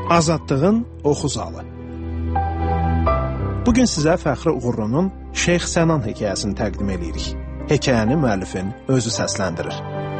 Azadlığın oxu zalı. Bugün sizə Fəxri Uğurlu'nun Şeyx Sənan hekayəsini təqdim edirik. Hekayəni müəllifin özü səsləndirir.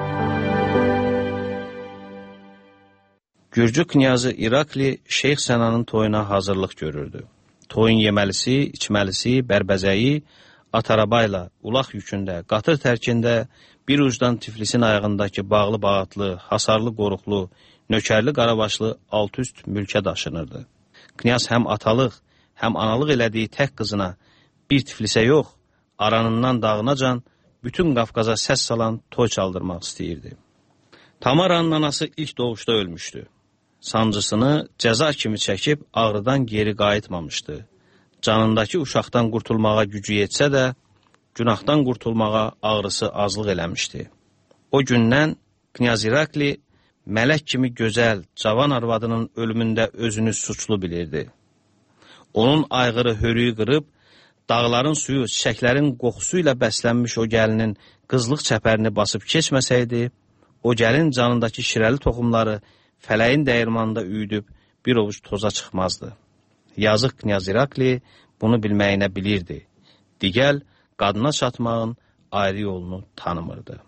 Gürcü knyazı İrakli Şeyx Sənanın toyuna hazırlıq görürdü. Toyun yeməlisi, içməlisi, bərbəzəyi atarabayla, ulaq yükündə, qatır tərkində bir ucdan Tiflisin ayağındakı bağlı bağatlı, hasarlı qoruqlu, nökərli qarabaşlı alt-üst mülkə daşınırdı. Knyaz həm atalıq, həm analıq elədiyi tək qızına bir Tiflisə yox, aranından dağınacan bütün Qafqaza səs salan toy çaldırmaq istəyirdi. Tamaranın anası ilk doğuşda ölmüşdü. Sancısını cəza kimi çəkib ağrıdan geri qayıtmamışdı. Canındakı uşaqdan qurtulmağa gücü yetsə də, günahdan qurtulmağa ağrısı azlıq eləmişdi. O gündən Knyaz İrakli mələk kimi gözəl, cavan arvadının ölümündə özünü suçlu bilirdi. Onun ayğırı hörüyü qırıb, dağların suyu, çiçəklərin qoxusu ilə bəslənmiş o gəlinin qızlıq çəpərini basıb keçməsəydi, o gəlin canındakı şirəli toxumları fələyin dəyirmanında üyüdüb bir ovuc toza çıxmazdı. Yazıq Knyaz İrakli bunu bilməyinə bilirdi. Digəl, qadına çatmağın ayrı yolunu tanımırdı.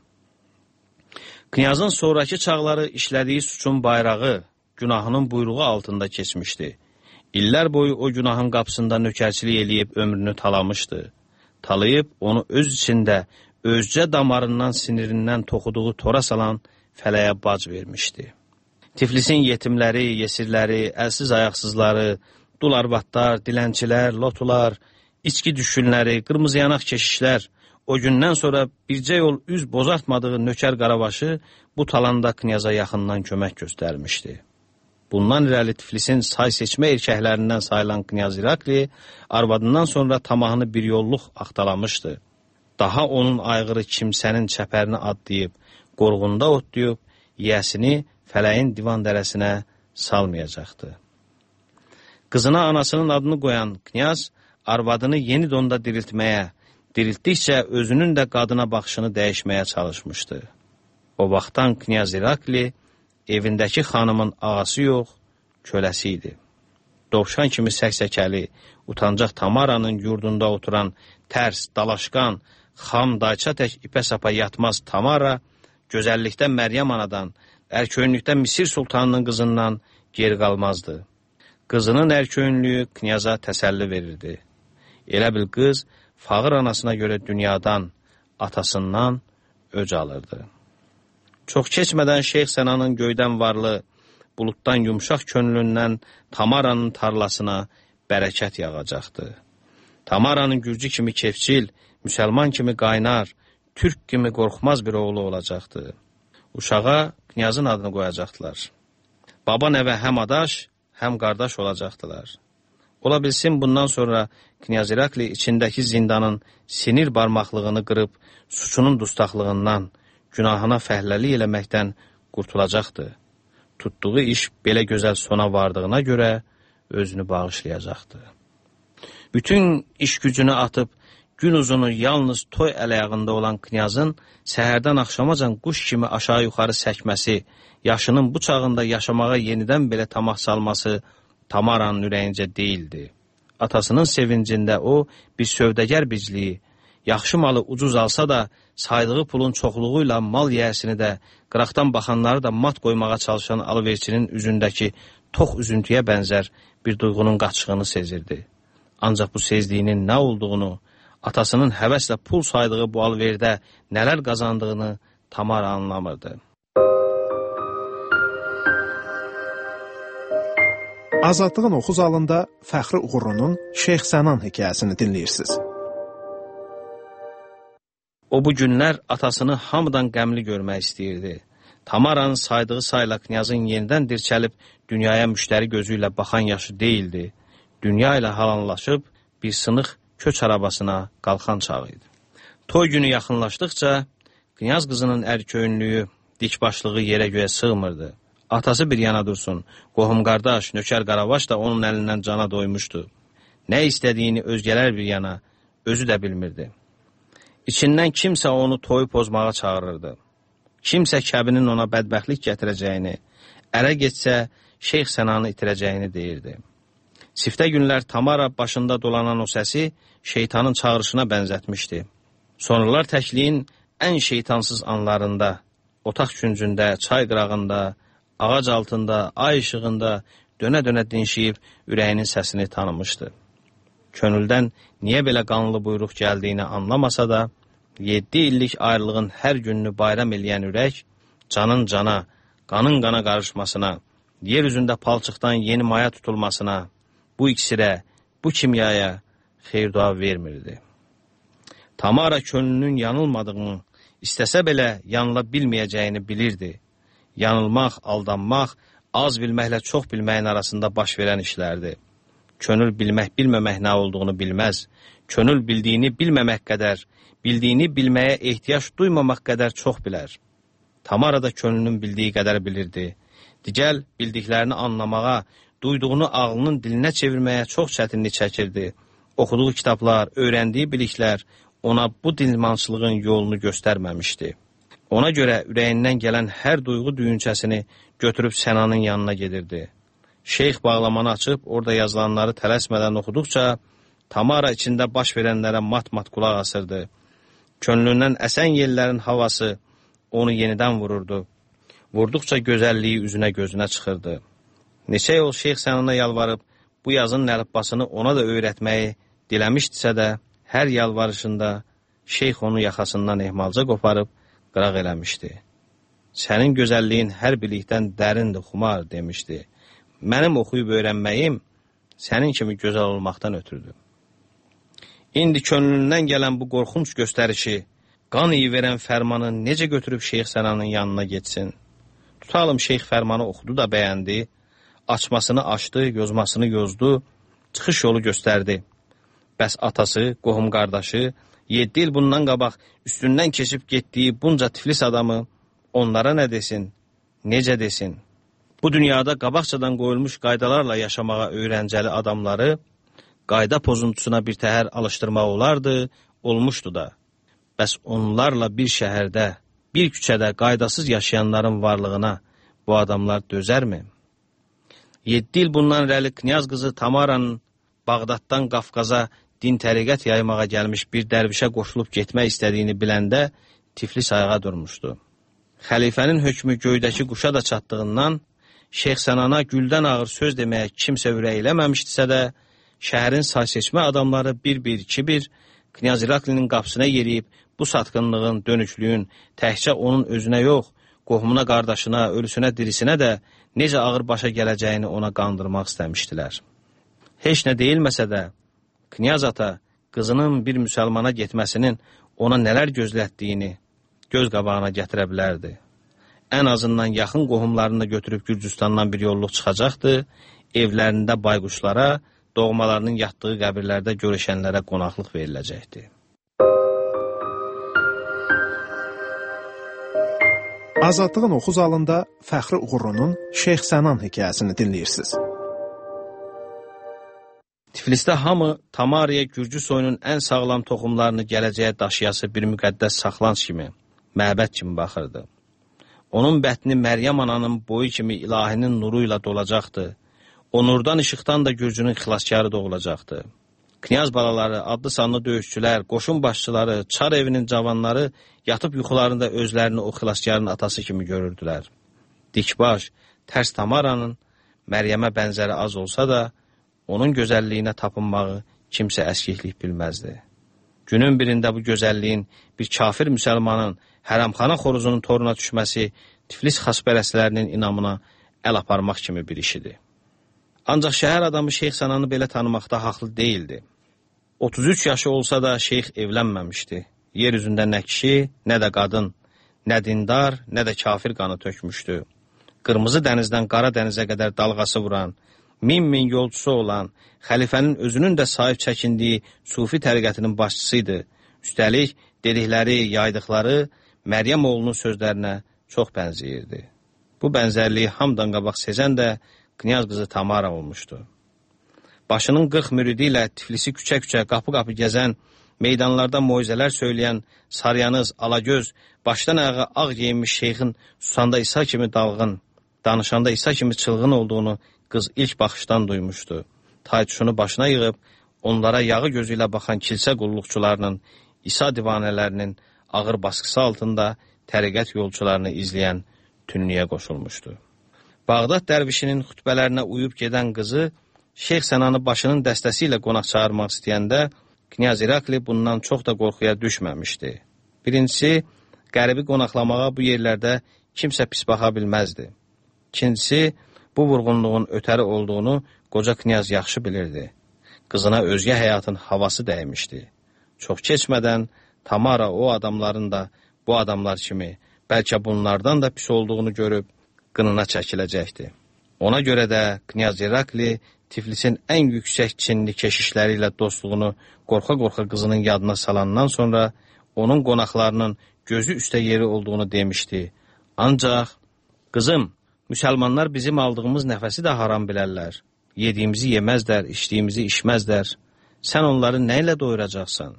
Knyazın sonraki çağları işlədiyi suçun bayrağı, günahının buyruğu altında keçmişdi. İllər boyu o günahın qapısında nökərçilik eləyib ömrünü talamışdı. Talayıb onu öz içində, özcə damarından, sinirindən toxuduğu tora salan fələyə bac vermişdi. Tiflisin yetimləri, yesirləri, əlsiz ayaqsızları, dul arvadlar, dilənçilər, lotular, içki düşkünləri, qırmızı yanaq keşişlər, o gündən sonra bircə yol üz bozartmadığı nökər qarabaşı bu talanda Knyaza yaxından kömək göstərmişdi. Bundan irəli Tiflisin say seçmə erkəklərindən sayılan Knyaz İrakli arvadından sonra tamahını bir yolluq axtalamışdı. Daha onun ayğırı kimsənin çəpərini adlayıb, qorğunda otlayıb, yiyəsini fələyin divan dərəsinə salmayacaqdı. Qızına anasının adını qoyan Knyaz arvadını yeni donda diriltməyə, diriltdikcə özünün də qadına baxışını dəyişməyə çalışmışdı. O vaxtdan Knyaz İrakli evindəki xanımın ağası yox, köləsi idi. Dovşan kimi səksəkəli, utancaq Tamaranın yurdunda oturan tərs, dalaşqan, xam dayça tək ipə sapa yatmaz Tamara, gözəllikdə Məryəm anadan, ərköyünlükdə Misir sultanının qızından geri qalmazdı. Qızının ərköyünlüyü Knyaza təsəlli verirdi. Elə bil qız, fağır anasına görə dünyadan, atasından öc alırdı. Çox keçmədən Şeyx Sənanın göydən varlı, buluddan yumşaq könlündən Tamaranın tarlasına bərəkət yağacaqdı. Tamaranın gürcü kimi kefçil, müsəlman kimi qaynar, türk kimi qorxmaz bir oğlu olacaqdı. Uşağa Knyazın adını qoyacaqdılar. Baba nəvə həm adaş, həm qardaş olacaqdılar. Ola bilsin bundan sonra Knyaz İrakli içindəki zindanın sinir barmaqlığını qırıb, suçunun dustaqlığından, günahına fəhləlik eləməkdən qurtulacaqdı. Tutduğu iş belə gözəl sona vardığına görə özünü bağışlayacaqdı. Bütün iş gücünü atıb, gün uzunu yalnız toy ələyağında olan Knyazın səhərdən axşamacan quş kimi aşağı-yuxarı səkməsi, yaşının bu çağında yaşamağa yenidən belə tamah salması Tamaranın ürəyincə deyildi. Atasının sevincində o bir sövdəgər bicliyi, yaxşı malı ucuz alsa da saydığı pulun çoxluğuyla mal yiyəsini də, qıraqdan baxanları da mat qoymağa çalışan alıverçinin üzündəki tox üzüntüyə bənzər bir duyğunun qaçışığını sezirdi. Ancaq bu sezliyinin nə olduğunu, atasının həvəslə pul saydığı bu alverdə nələr qazandığını Tamara anlamırdı. Azadlığın oxu zalında Fəxri Uğurlu'nun Şeyx Sənan hekayəsini dinləyirsiniz. O bu günlər atasını hamıdan qəmli görmək istəyirdi. Tamaranın saydığı sayla Knyazın yenidən dirçəlib dünyaya müştəri gözü ilə baxan yaşı deyildi. Dünya ilə halanlaşıb bir sınıq köç arabasına qalxan çağı idi. Toy günü yaxınlaşdıqca Knyaz qızının ərköyünlüyü, dikbaşlığı yerə göyə sığmırdı. Atası bir yana dursun, qohum qardaş, nökər qaravaş da onun əlindən cana doymuşdu. Nə istədiyini özgələr bir yana, özü də bilmirdi. İçindən kimsə onu toyu pozmağa çağırırdı. Kimsə kəbinin ona bədbəxtlik gətirəcəyini, ərə getsə Şeyx Sənanı itirəcəyini deyirdi. Siftə günlər Tamara başında dolanan o səsi şeytanın çağırışına bənzətmişdi. Sonralar təkliyin ən şeytansız anlarında, otaq küncündə, çay qırağında, ağac altında, ay işığında dönə-dönə dinşiyib ürəyinin səsini tanımışdı. Könüldən niyə belə qanlı buyruq gəldiyini anlamasa da, 7 illik ayrılığın hər gününü bayram eləyən ürək, canın cana, qanın qana qarışmasına, yer üzündə palçıqdan yeni maya tutulmasına, bu iksirə, bu kimyaya xeyir-dua vermirdi. Tamara könlünün yanılmadığını, istəsə belə yanıla bilməyəcəyini bilirdi. Yanılmaq, aldanmaq, az bilməklə çox bilməyin arasında baş verən işlərdir. Könül bilmək, bilməmək nə olduğunu bilməz. Könül bildiyini bilməmək qədər, bildiyini bilməyə ehtiyac duymamaq qədər çox bilər. Tamara da könlünün bildiyi qədər bilirdi. Digəl bildiklərini anlamağa, duyduğunu ağlının dilinə çevirməyə çox çətinlik çəkirdi. Oxuduğu kitablar, öyrəndiyi biliklər ona bu dilmançılığın yolunu göstərməmişdi. Ona görə ürəyindən gələn hər duyğu düyünçəsini götürüb Sənanın yanına gedirdi. Şeyx bağlamanı açıb orada yazılanları tələsmədən oxuduqca Tamara içində baş verənlərə mat-mat qulaq asırdı. Könlündən əsən yellərin havası onu yenidən vururdu. Vurduqca gözəlliyi üzünə gözünə çıxırdı. Neçə yol Şeyx Sənana yalvarıb bu yazının əlifbasını ona da öyrətməyi diləmişdisə də, hər yalvarışında Şeyx onu yaxasından ehmalca qoparıb qıraq eləmişdi. Sənin gözəlliyin hər bilikdən dərindir, Xumar, demişdi. Mənim oxuyub öyrənməyim sənin kimi gözəl olmaqdan ötürdü. İndi könlündən gələn bu qorxunç göstərişi, qan iyi verən fərmanı necə götürüb Şeyx Sənanın yanına getsin? Tutalım Şeyx fərmanı oxudu da bəyəndi, açmasını açdı, yozmasını yozdu, çıxış yolu göstərdi. Bəs atası, qohum qardaşı, 7 il bundan qabaq üstündən keçib getdiyi bunca Tiflis adamı onlara nə desin, necə desin? Bu dünyada qabaqcadan qoyulmuş qaydalarla yaşamağa öyrəncəli adamları qayda pozuntusuna bir təhər alışdırmaq olardı, olmuşdu da. Bəs onlarla bir şəhərdə, bir küçədə qaydasız yaşayanların varlığına bu adamlar dözərmi? 7 il bundan irəli Knyaz qızı Tamaranın Bağdaddan Qafqaza din təriqət yaymağa gəlmiş bir dərvişə qoşulub getmək istədiyini biləndə Tiflis ayağa durmuşdu. Xəlifənin hökmü göydəki quşa da çatdığından Şeyx Sənana güldən ağır söz deməyə kimsə ürək eləməmişdisə də, şəhərin sayseçmə adamları bir-bir, iki-bir Knyaz İraklinin qapısına yeriyib bu satqınlığın, dönüklüyün təhcə onun özünə yox, qohumuna, qardaşına, ölüsünə, dirisinə də necə ağır başa gələcəyini ona qandırmaq istəmişdilər. Heç nə deyilməsə də, Knyaz ata qızının bir müsəlmana getməsinin ona nələr gözlətdiyini göz qabağına gətirə bilərdi. Ən azından yaxın qohumlarını götürüb Gürcüstandan bir yolluq çıxacaqdı, evlərində bayquşlara, doğmalarının yatdığı qəbirlərdə görüşənlərə qonaqlıq veriləcəkdi. Azadlığın oxu zalında Fəxri Uğurunun Şeyx Sənan hekayəsini dinləyirsiniz. Tiflisdə hamı Tamaraya Gürcü soyunun ən sağlam toxumlarını gələcəyə daşıyası bir müqəddəs saxlanc kimi, məbəd kimi baxırdı. Onun bətni Məryəm ananın boyu kimi ilahinin nuru ilə dolacaqdı. O nurdan işıqdan da Gürcünün xilaskarı doğulacaqdı. Knyaz balaları, adlı sanlı döyüşçülər, qoşun başçıları, çar evinin cavanları yatıb yuxularında özlərini o xilaskarın atası kimi görürdülər. Dikbaş, tərs Tamaranın Məryəmə bənzəri az olsa da, onun gözəlliyinə tapınmağı kimsə əskiklik bilməzdi. Günün birində bu gözəlliyin bir kafir müsəlmanın hərəmxana xoruzunun toruna düşməsi Tiflis xaspərəslərinin inamına əl aparmaq kimi bir işidir. Ancaq şəhər adamı Şeyx Sənanı belə tanımaqda haqlı deyildi. 33 yaşı olsa da Şeyx evlənməmişdi. Yer üzündə nə kişi, nə də qadın, nə dindar, nə də kafir qanı tökmüşdü. Qırmızı dənizdən qara dənizə qədər dalğası vuran, min yolcusu olan, xəlifənin özünün də sahib çəkindiyi sufi təriqətinin başçısıydı. Üstəlik, dedikləri, yaydıqları Məryəm oğlunun sözlərinə çox bənzəyirdi. Bu bənzərliyi hamdan qabaq sezən də Knyaz qızı Tamara olmuşdu. Başının 40 müridi ilə Tiflisi küçə-küçə, qapı-qapı gəzən, meydanlarda moizələr söyləyən, saryanız, alagöz, başdan ayağa ağ geyinmiş şeyxin susanda İsa kimi dalğın, Danışanda İsa kimi çılğın olduğunu qız ilk baxışdan duymuşdu. Taytuşunu başına yığıb, onlara yağı gözü ilə baxan kilsə qulluqçularının, İsa divanələrinin ağır baskısı altında təriqət yolcularını izləyən tünniyə qoşulmuşdu. Bağdad dərvişinin xütbələrinə uyub gedən qızı, Şeyx Sənanı başının dəstəsi ilə qonaq çağırmaq istəyəndə, Knyaz İrakli bundan çox da qorxuya düşməmişdi. Birincisi, qəribi qonaqlamağa bu yerlərdə kimsə pis baxa bilməzdi. İkincisi, bu vurğunluğun ötəri olduğunu qoca knyaz yaxşı bilirdi. Qızına özgə həyatın havası dəymişdi. Çox keçmədən Tamara o adamların da bu adamlar kimi, bəlkə bunlardan da pis olduğunu görüb qınına çəkiləcəkdi. Ona görə də Knyaz İrakli Tiflisin ən yüksək çinli keşişləri ilə dostluğunu qorxa-qorxa qızının yadına salandan sonra onun qonaqlarının gözü üstə yeri olduğunu demişdi. Ancaq, qızım, müsəlmanlar bizim aldığımız nəfəsi də haram bilərlər. Yediyimizi yeməzlər, içdiyimizi içməzlər. Sən onları nə ilə doyuracaqsan?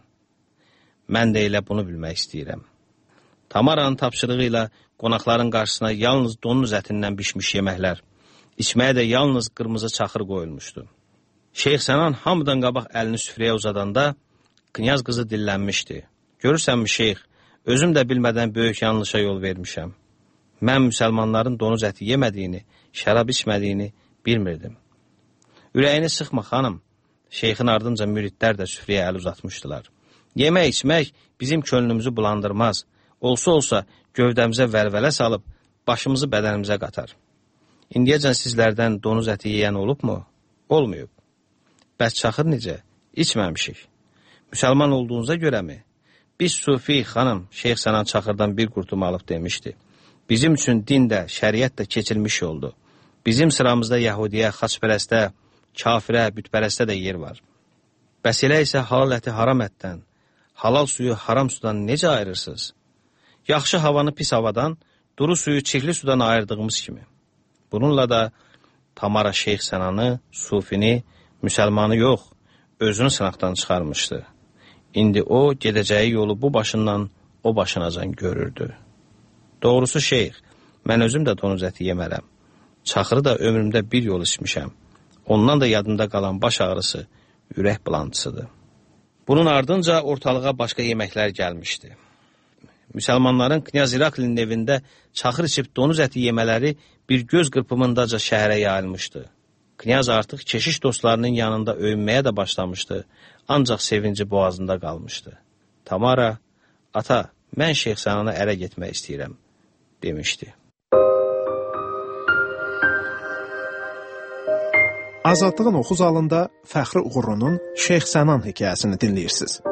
Mən də elə bunu bilmək istəyirəm. Tamaranın tapşırığı ilə qonaqların qarşısına yalnız donuz ətindən bişmiş yeməklər, içməyə də yalnız qırmızı çaxır qoyulmuşdu. Şeyx Sənan hamıdan qabaq əlini süfrəyə uzadanda, knyaz qızı dillənmişdi. Görürsənmi şeyx, özüm də bilmədən böyük yanlışa yol vermişəm. Mən müsəlmanların donuz əti yemədiyini, şərab içmədiyini bilmirdim. Ürəyini sıxma, xanım. Şeyxin ardınca müridlər də süfrəyə əl uzatmışdılar. Yemək içmək bizim könlümüzü bulandırmaz. Olsa gövdəmizə vəlvələ salıb, başımızı bədənimizə qatar. İndiyəcən sizlərdən donuz əti yeyən olubmu? Olmayıb. Bəs çaxır necə? İçməmişik. Müsəlman olduğunuza görəmi? Biz sufi, xanım, Şeyx Sənan çaxırdan bir qurtum alıb demişdi. Bizim üçün din də, şəriət də keçilmiş yoldur. Bizim sıramızda Yahudiyə, xaçpərəstə, kafirə, bütpərəstə də yer var. Bəs elə isə halal əti haram ətdən, halal suyu haram sudan necə ayırırsınız? Yaxşı havanı pis havadan, duru suyu çirkli sudan ayırdığımız kimi. Bununla da Tamara Şeyx Sənanı, sufini, müsəlmanı yox, özünü sınaqdan çıxarmışdı. İndi o, gedəcəyi yolu bu başından o başınacan görürdü. Doğrusu şeyx, mən özüm də donuz əti yemərəm. Çaxırı da ömrümdə bir yol içmişəm. Ondan da yadımda qalan baş ağrısı, ürək bulantısıdır. Bunun ardınca ortalığa başqa yeməklər gəlmişdi. Müsəlmanların Knyaz İraklinin evində çaxır içib donuz əti yemələri bir göz qırpımındaca şəhərə yayılmışdı. Knyaz artıq keşiş dostlarının yanında öyünməyə də başlamışdı, ancaq sevinci boğazında qalmışdı. Tamara, ata, mən Şeyx Sənana ərə getmək istəyirəm, demişdi. Azadlığın oxu zalında Fəxri Uğurunun Şeyx Sənan hekayəsini dinləyirsiniz.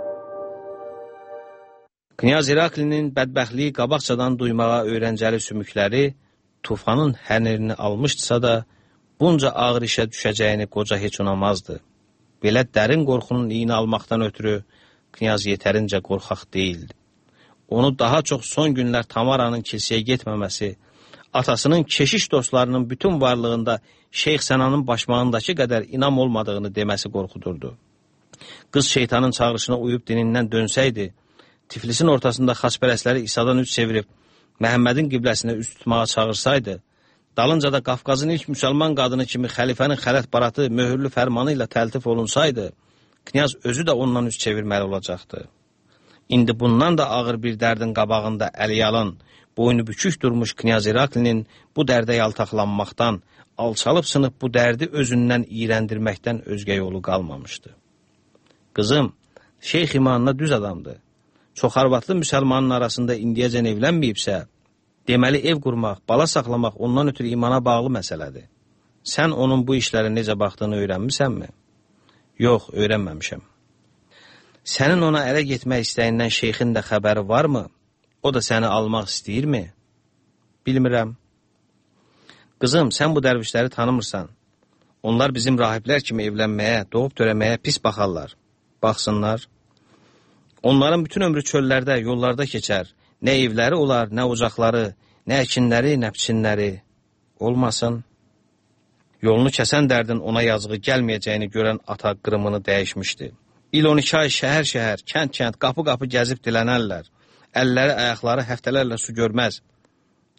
Knyaz İraklinin bədbəxtliyi qabaqcadan duymağa öyrəncəli sümükləri tufanın hənirini almışdısa da, bunca ağır işə düşəcəyini qoca heç unamazdı. Belə dərin qorxunun iyini almaqdan ötürü Knyaz yetərincə qorxaq deyildi. Onu daha çox son günlər Tamaranın kilsəyə getməməsi, atasının keşiş dostlarının bütün varlığında Şeyx Sənanın başmağındakı qədər inam olmadığını deməsi qorxudurdu. Qız şeytanın çağrışına uyub dinindən dönsəydi, Tiflisin ortasında xaçpərəstləri İsa'dan üç çevirib, Məhəmmədin qibləsinə üst tutmağa çağırsaydı, dalınca da Qafqazın ilk müsəlman qadını kimi xəlifənin xələt baratı möhürlü fərmanı ilə təltif olunsaydı, Knyaz özü də ondan üst çevirməli olacaqdı. İndi bundan da ağır bir dərdin qabağında əliyalan, boynu bükük durmuş Knyaz İraklinin bu dərdə yaltaqlanmaqdan, alçalıb sınıb bu dərdi özündən iyrəndirməkdən özgə yolu qalmamışdı. Qızım, şeyx imanına düz adamdır. Çox arvadlı müsəlmanın arasında indiyəcən evlənməyibsə, deməli ev qurmaq, bala saxlamaq ondan ötürü imana bağlı məsələdir. Sən onun bu işlərə necə baxdığını öyrənmisənmi? Yox, öyrənməmişəm. Sənin ona ərə getmək istəyindən şeyxin də xəbəri varmı? O da səni almaq istəyirmi? Bilmirəm. Qızım, sən bu dərvişləri tanımırsan. Onlar bizim rahiblər kimi evlənməyə, doğub törəməyə pis baxarlar. Baxsınlar. Onların bütün ömrü çöllərdə, yollarda keçər. Nə evləri olar, nə ocaqları, nə əkinləri, nə biçinləri. Olmasın. Yolunu kəsən dərdin ona yazığı gəlməyəcəyini görən ata qırımını dəyişmişdi. İl 12 ay şəhər-şəhər, kənd-kənd, qapı-qapı gəzib dilənərlər. Əlləri, ayaqları həftələrlə su görməz.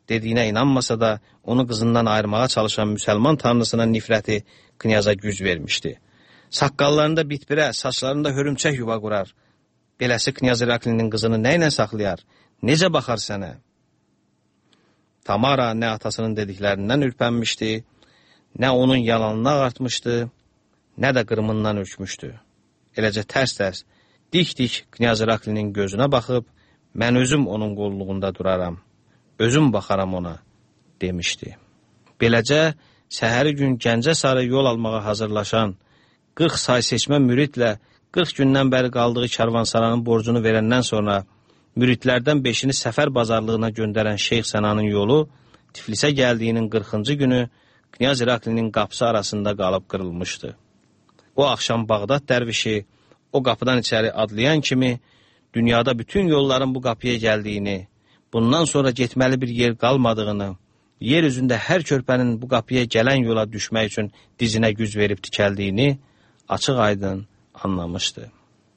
dediyinə inanmasa da, onu qızından ayırmağa çalışan müsəlman tanrısına nifrəti knyaza güc vermişdi. Saqqallarında bitbirə, saçlarında hörümçək yuva qurar. Beləsi Knyaz İraklinin qızını nə ilə saxlayar? Necə baxar sənə? Tamara nə atasının dediklərindən ürpənmişdi, nə onun yalanını ağartmışdı, nə də qırmından ürkmüşdü. Eləcə tərs-tərs, dik-dik Knyaz İraklinin gözünə baxıb, mən özüm onun qolluğunda duraram, özüm baxaram ona, demişdi. Beləcə, səhəri gün Gəncə sarı yol almağa hazırlaşan, 40 say seçmə müridlə 40 gündən bəri qaldığı karvansaranın borcunu verəndən sonra müridlərdən 5-ini səfər bazarlığına göndərən Şeyx Sənanın yolu Tiflisə gəldiyinin 40-cı günü Knyaz İraklinin qapısı arasında qalıb qırılmışdı. O axşam Bağdad dərvişi o qapıdan içəri adlayan kimi dünyada bütün yolların bu qapıya gəldiyini, bundan sonra getməli bir yer qalmadığını, yer üzündə hər körpənin bu qapıya gələn yola düşmək üçün dizinə güc verib tikəldiyini açıq aydın anlamışdı.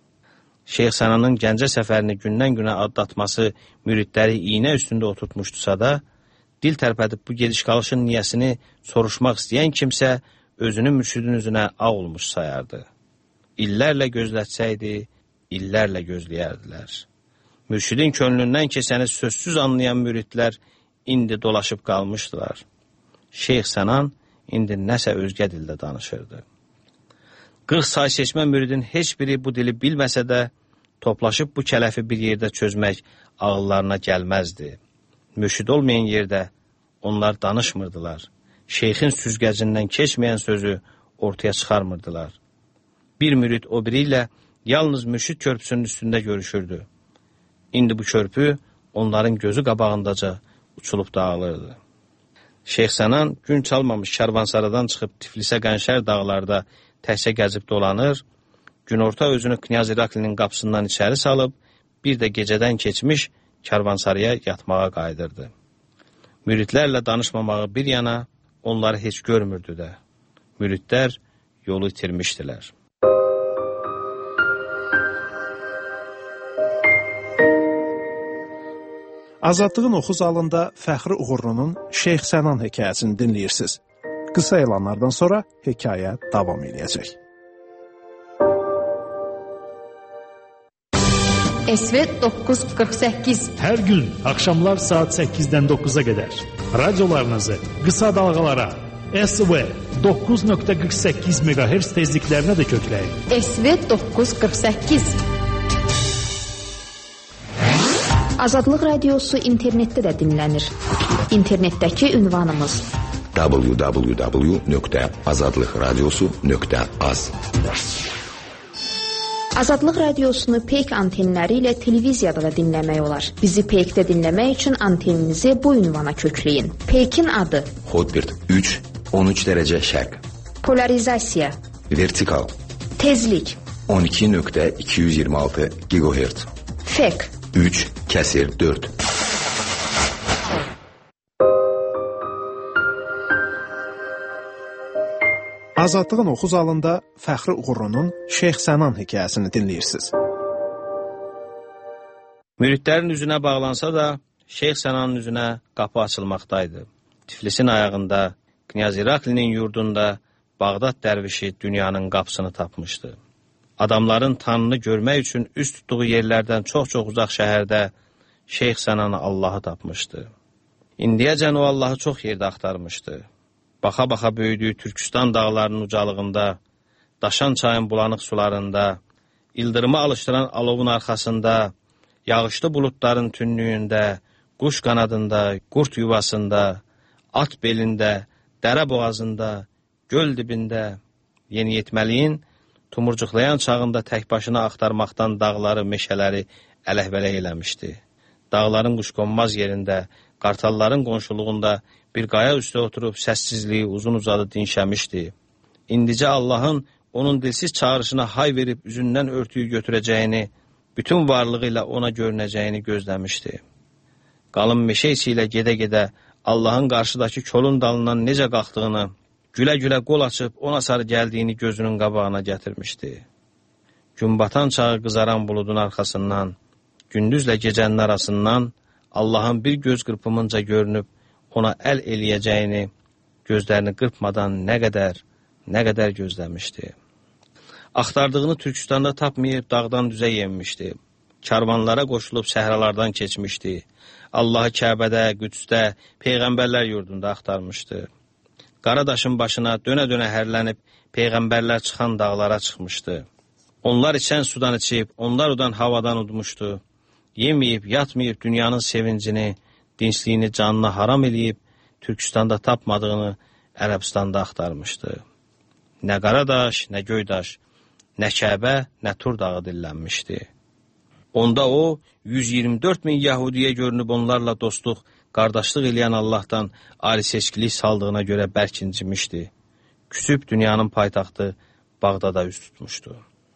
Şeyx Sənanın Gəncə səfərini gündən-günə adlatması müridləri iynə üstündə oturtmuşdusa da, dil tərpədib bu gediş-qalışın niyəsini soruşmaq istəyən kimsə özünü mürşidin üzünə ağ olmuş sayardı. İllərlə gözlətsəydi, illərlə gözləyərdilər. Mürşidin könlündən keçəni sözsüz anlayan müridlər indi dolaşıb qalmışdılar. Şeyx Sənan indi nəsə özgə dildə danışırdı. 40 say seçmə müridin heç biri bu dili bilməsə də, toplaşıb bu kələfi bir yerdə çözmək ağıllarına gəlməzdi. Mürşid olmayan yerdə onlar danışmırdılar. Şeyxin süzgəcindən keçməyən sözü ortaya çıxarmırdılar. Bir mürid o biri ilə yalnız mürşid körpüsünün üstündə görüşürdü. İndi bu körpü onların gözü qabağındaca uçulub dağılırdı. Şeyx Sənan gün çalmamış Karvansaradan çıxıb Tiflisə Qənşər dağlarda təhsə gəzib dolanır, günorta özünü Knyaz İraklinin qapısından içəri salıb, bir də gecədən keçmiş Karvansaraya yatmağa qayıdırdı. Müridlərlə danışmamağı bir yana, onları heç görmürdü də. Müridlər yolu itirmişdilər. Azadlığın oxu zalında Fəxri Uğurlunun Şeyx Sənan hekayəsini dinləyirsiniz. Qısa elanlardan sonra hekayə davam edəcək. SV 948 Hər gün axşamlar saat 8-dən 9-a qədər radiolarınızı qısa dalğalara SV 9.48 MHz tezliklərinə də kökləyin. SV 948 Azadlıq radiosu internetdə də dinlənir. İnternetdəki ünvanımız www.azadlıqradiosu.az Azadlıq radiosunu Peyk antenləri ilə televiziyada da dinləmək olar. Bizi Peykdə dinləmək üçün anteninizi bu ünvana kökləyin. Peykin adı Hotbird 3, 13 dərəcə şərq. Polarizasiya Vertikal Tezlik 12.226 GHz. Fek 3/4. Azadlığın oxu zalında Fəxri Uğurlunun Şeyx Sənan hekayəsini dinləyirsiniz. Müridlərin üzünə bağlansa da, Şeyx Sənanın üzünə qapı açılmaqdaydı. Tiflisin ayağında, Knyaz İraklinin yurdunda Bağdad dərvişi dünyanın qapısını tapmışdı. Adamların tanrını görmək üçün üst tutduğu yerlərdən çox-çox uzaq şəhərdə Şeyx Sənanı Allahı tapmışdı. İndiyəcən o Allahı çox yerdə axtarmışdı. Baxa-baxa böyüdüyü Türkistan dağlarının ucalığında, daşan çayın bulanıq sularında, ildırımı alışdıran alovun arxasında, yağışlı buludların tünlüyündə, quş qanadında, qurt yuvasında, at belində, dərə boğazında, göl dibində, yeniyetməliyin tumurcuqlayan çağında tək başına axtarmaqdan dağları, meşələri ələhvələk eləmişdi. Dağların quşqonmaz yerində, qartalların qonşuluğunda bir qaya üstə oturub səssizliyi uzun-uzadı dinşəmişdi. İndicə Allahın onun dilsiz çağırışına hay verib üzündən örtüyü götürəcəyini, bütün varlığı ilə ona görünəcəyini gözləmişdi. Qalın meşə içi ilə gedə-gedə Allahın qarşıdakı kolun dalından necə qalxdığını, gülə-gülə qol açıb ona sarı gəldiyini gözünün qabağına gətirmişdi. Gün batan çağı qızaran buludun arxasından, gündüzlə gecənin arasından Allahın bir göz qırpımınca görünüb ona əl eləyəcəyini gözlərini qırpmadan nə qədər gözləmişdi. Axtardığını Türkistanda tapmayıb dağdan düzə yenmişdi. Karvanlara qoşulub səhralardan keçmişdi. Allahı Kəbədə, Qüdsdə, Peyğəmbərlər yurdunda axtarmışdı. Qaradaşın başına dönə-dönə hərlənib Peyğəmbərlər çıxan dağlara çıxmışdı. Onlar içən sudan içib, onlar udan havadan udmuşdu. Yeməyib, yatmayıb dünyanın sevincini, dinçliyini canına haram eləyib, Türkistanda tapmadığını Ərəbistanda axtarmışdı. Nə Qaradaş, nə Göydaş, nə Kəbə, nə Tur dağı dillənmişdi. Onda o, 124 min Yahudiyə görünüb onlarla dostluq, qardaşlıq eləyən Allahdan ali-seçkilik saldığına görə bərk incimişdi. Küsüb dünyanın paytaxtı Bağdada üz tutmuşdu.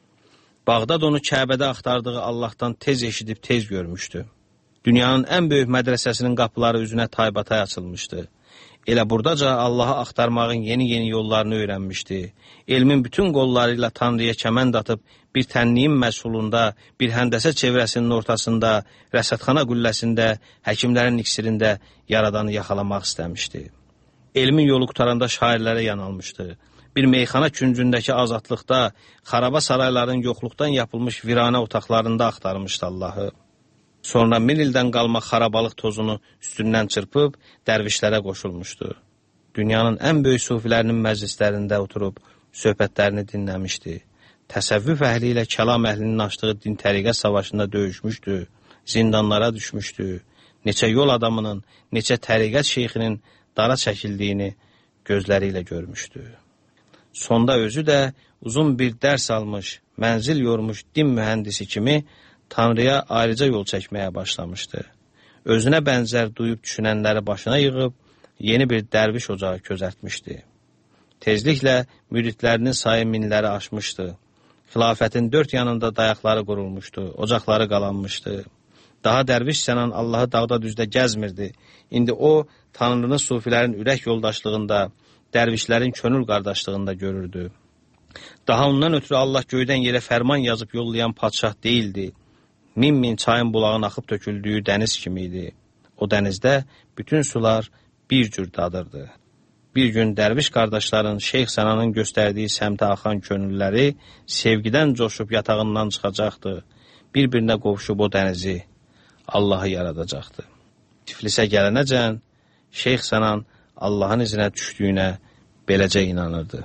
Bağdad onu Kəbədə axtardığı Allahdan tez eşidib tez görmüşdü. Dünyanın ən böyük mədrəsəsinin qapıları üzünə taybatay açılmışdı. Elə buradaca Allahı axtarmağın yeni yollarını öyrənmişdi. Elmin bütün qolları ilə Tanrıya kəmənd atıb, bir tənliyin məsulunda, bir həndəsə çevrəsinin ortasında, rəsədxana qülləsində, həkimlərin iksirində Yaradanı yaxalamaq istəmişdi. Elmin yolu qutaranda şairlərə yanalmışdı. Bir meyxana küncündəki azadlıqda, xaraba sarayların yoxluqdan yapılmış viranə otaqlarında axtarmışdı Allahı. Sonra 1000 ildən qalma xarabalıq tozunu üstündən çırpıb dərvişlərə qoşulmuşdu. Dünyanın ən böyük sufilərinin məclislərində oturub söhbətlərini dinləmişdi. Təsəvvüf əhli ilə kəlam əhlinin açdığı din təriqət savaşında döyüşmüşdü, zindanlara düşmüşdü. Neçə yol adamının, neçə təriqət şeyxinin dara çəkildiyini gözləri ilə görmüşdü. Sonda özü də uzun bir dərs almış, mənzil yormuş din mühəndisi kimi Tanrıya ayrıca yol çəkməyə başlamışdı. Özünə bənzər duyub düşünənləri başına yığıb, yeni bir dərviş ocağı közərtmişdi. Tezliklə müridlərinin sayı minləri aşmışdı. Xilafətin 4 yanında dayaqları qurulmuşdu, ocaqları qalanmışdı. Daha dərviş sənan Allahı dağda düzdə gəzmirdi. İndi o, Tanrını sufilərin ürək yoldaşlığında, dərvişlərin könül qardaşlığında görürdü. Daha ondan ötürü Allah göydən yerə fərman yazıb yollayan padşah deyildi. Min çayın bulağın axıb töküldüyü dəniz kimi idi. O dənizdə bütün sular bir cür dadırdı. Bir gün dərviş qardaşların Şeyx Sənanın göstərdiyi səmtə axan könülləri sevgidən coşub yatağından çıxacaqdı. Bir-birinə qovuşub o dənizi Allahı yaradacaqdı. Tiflisə gələnəcən Şeyx Sənan Allahın izinə düşdüyünə beləcə inanırdı.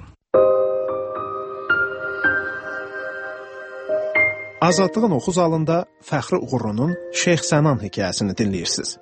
Azadlığın oxu zalında Fəxri Uğurlunun Şeyx Sənan hekayəsini dinləyirsiniz.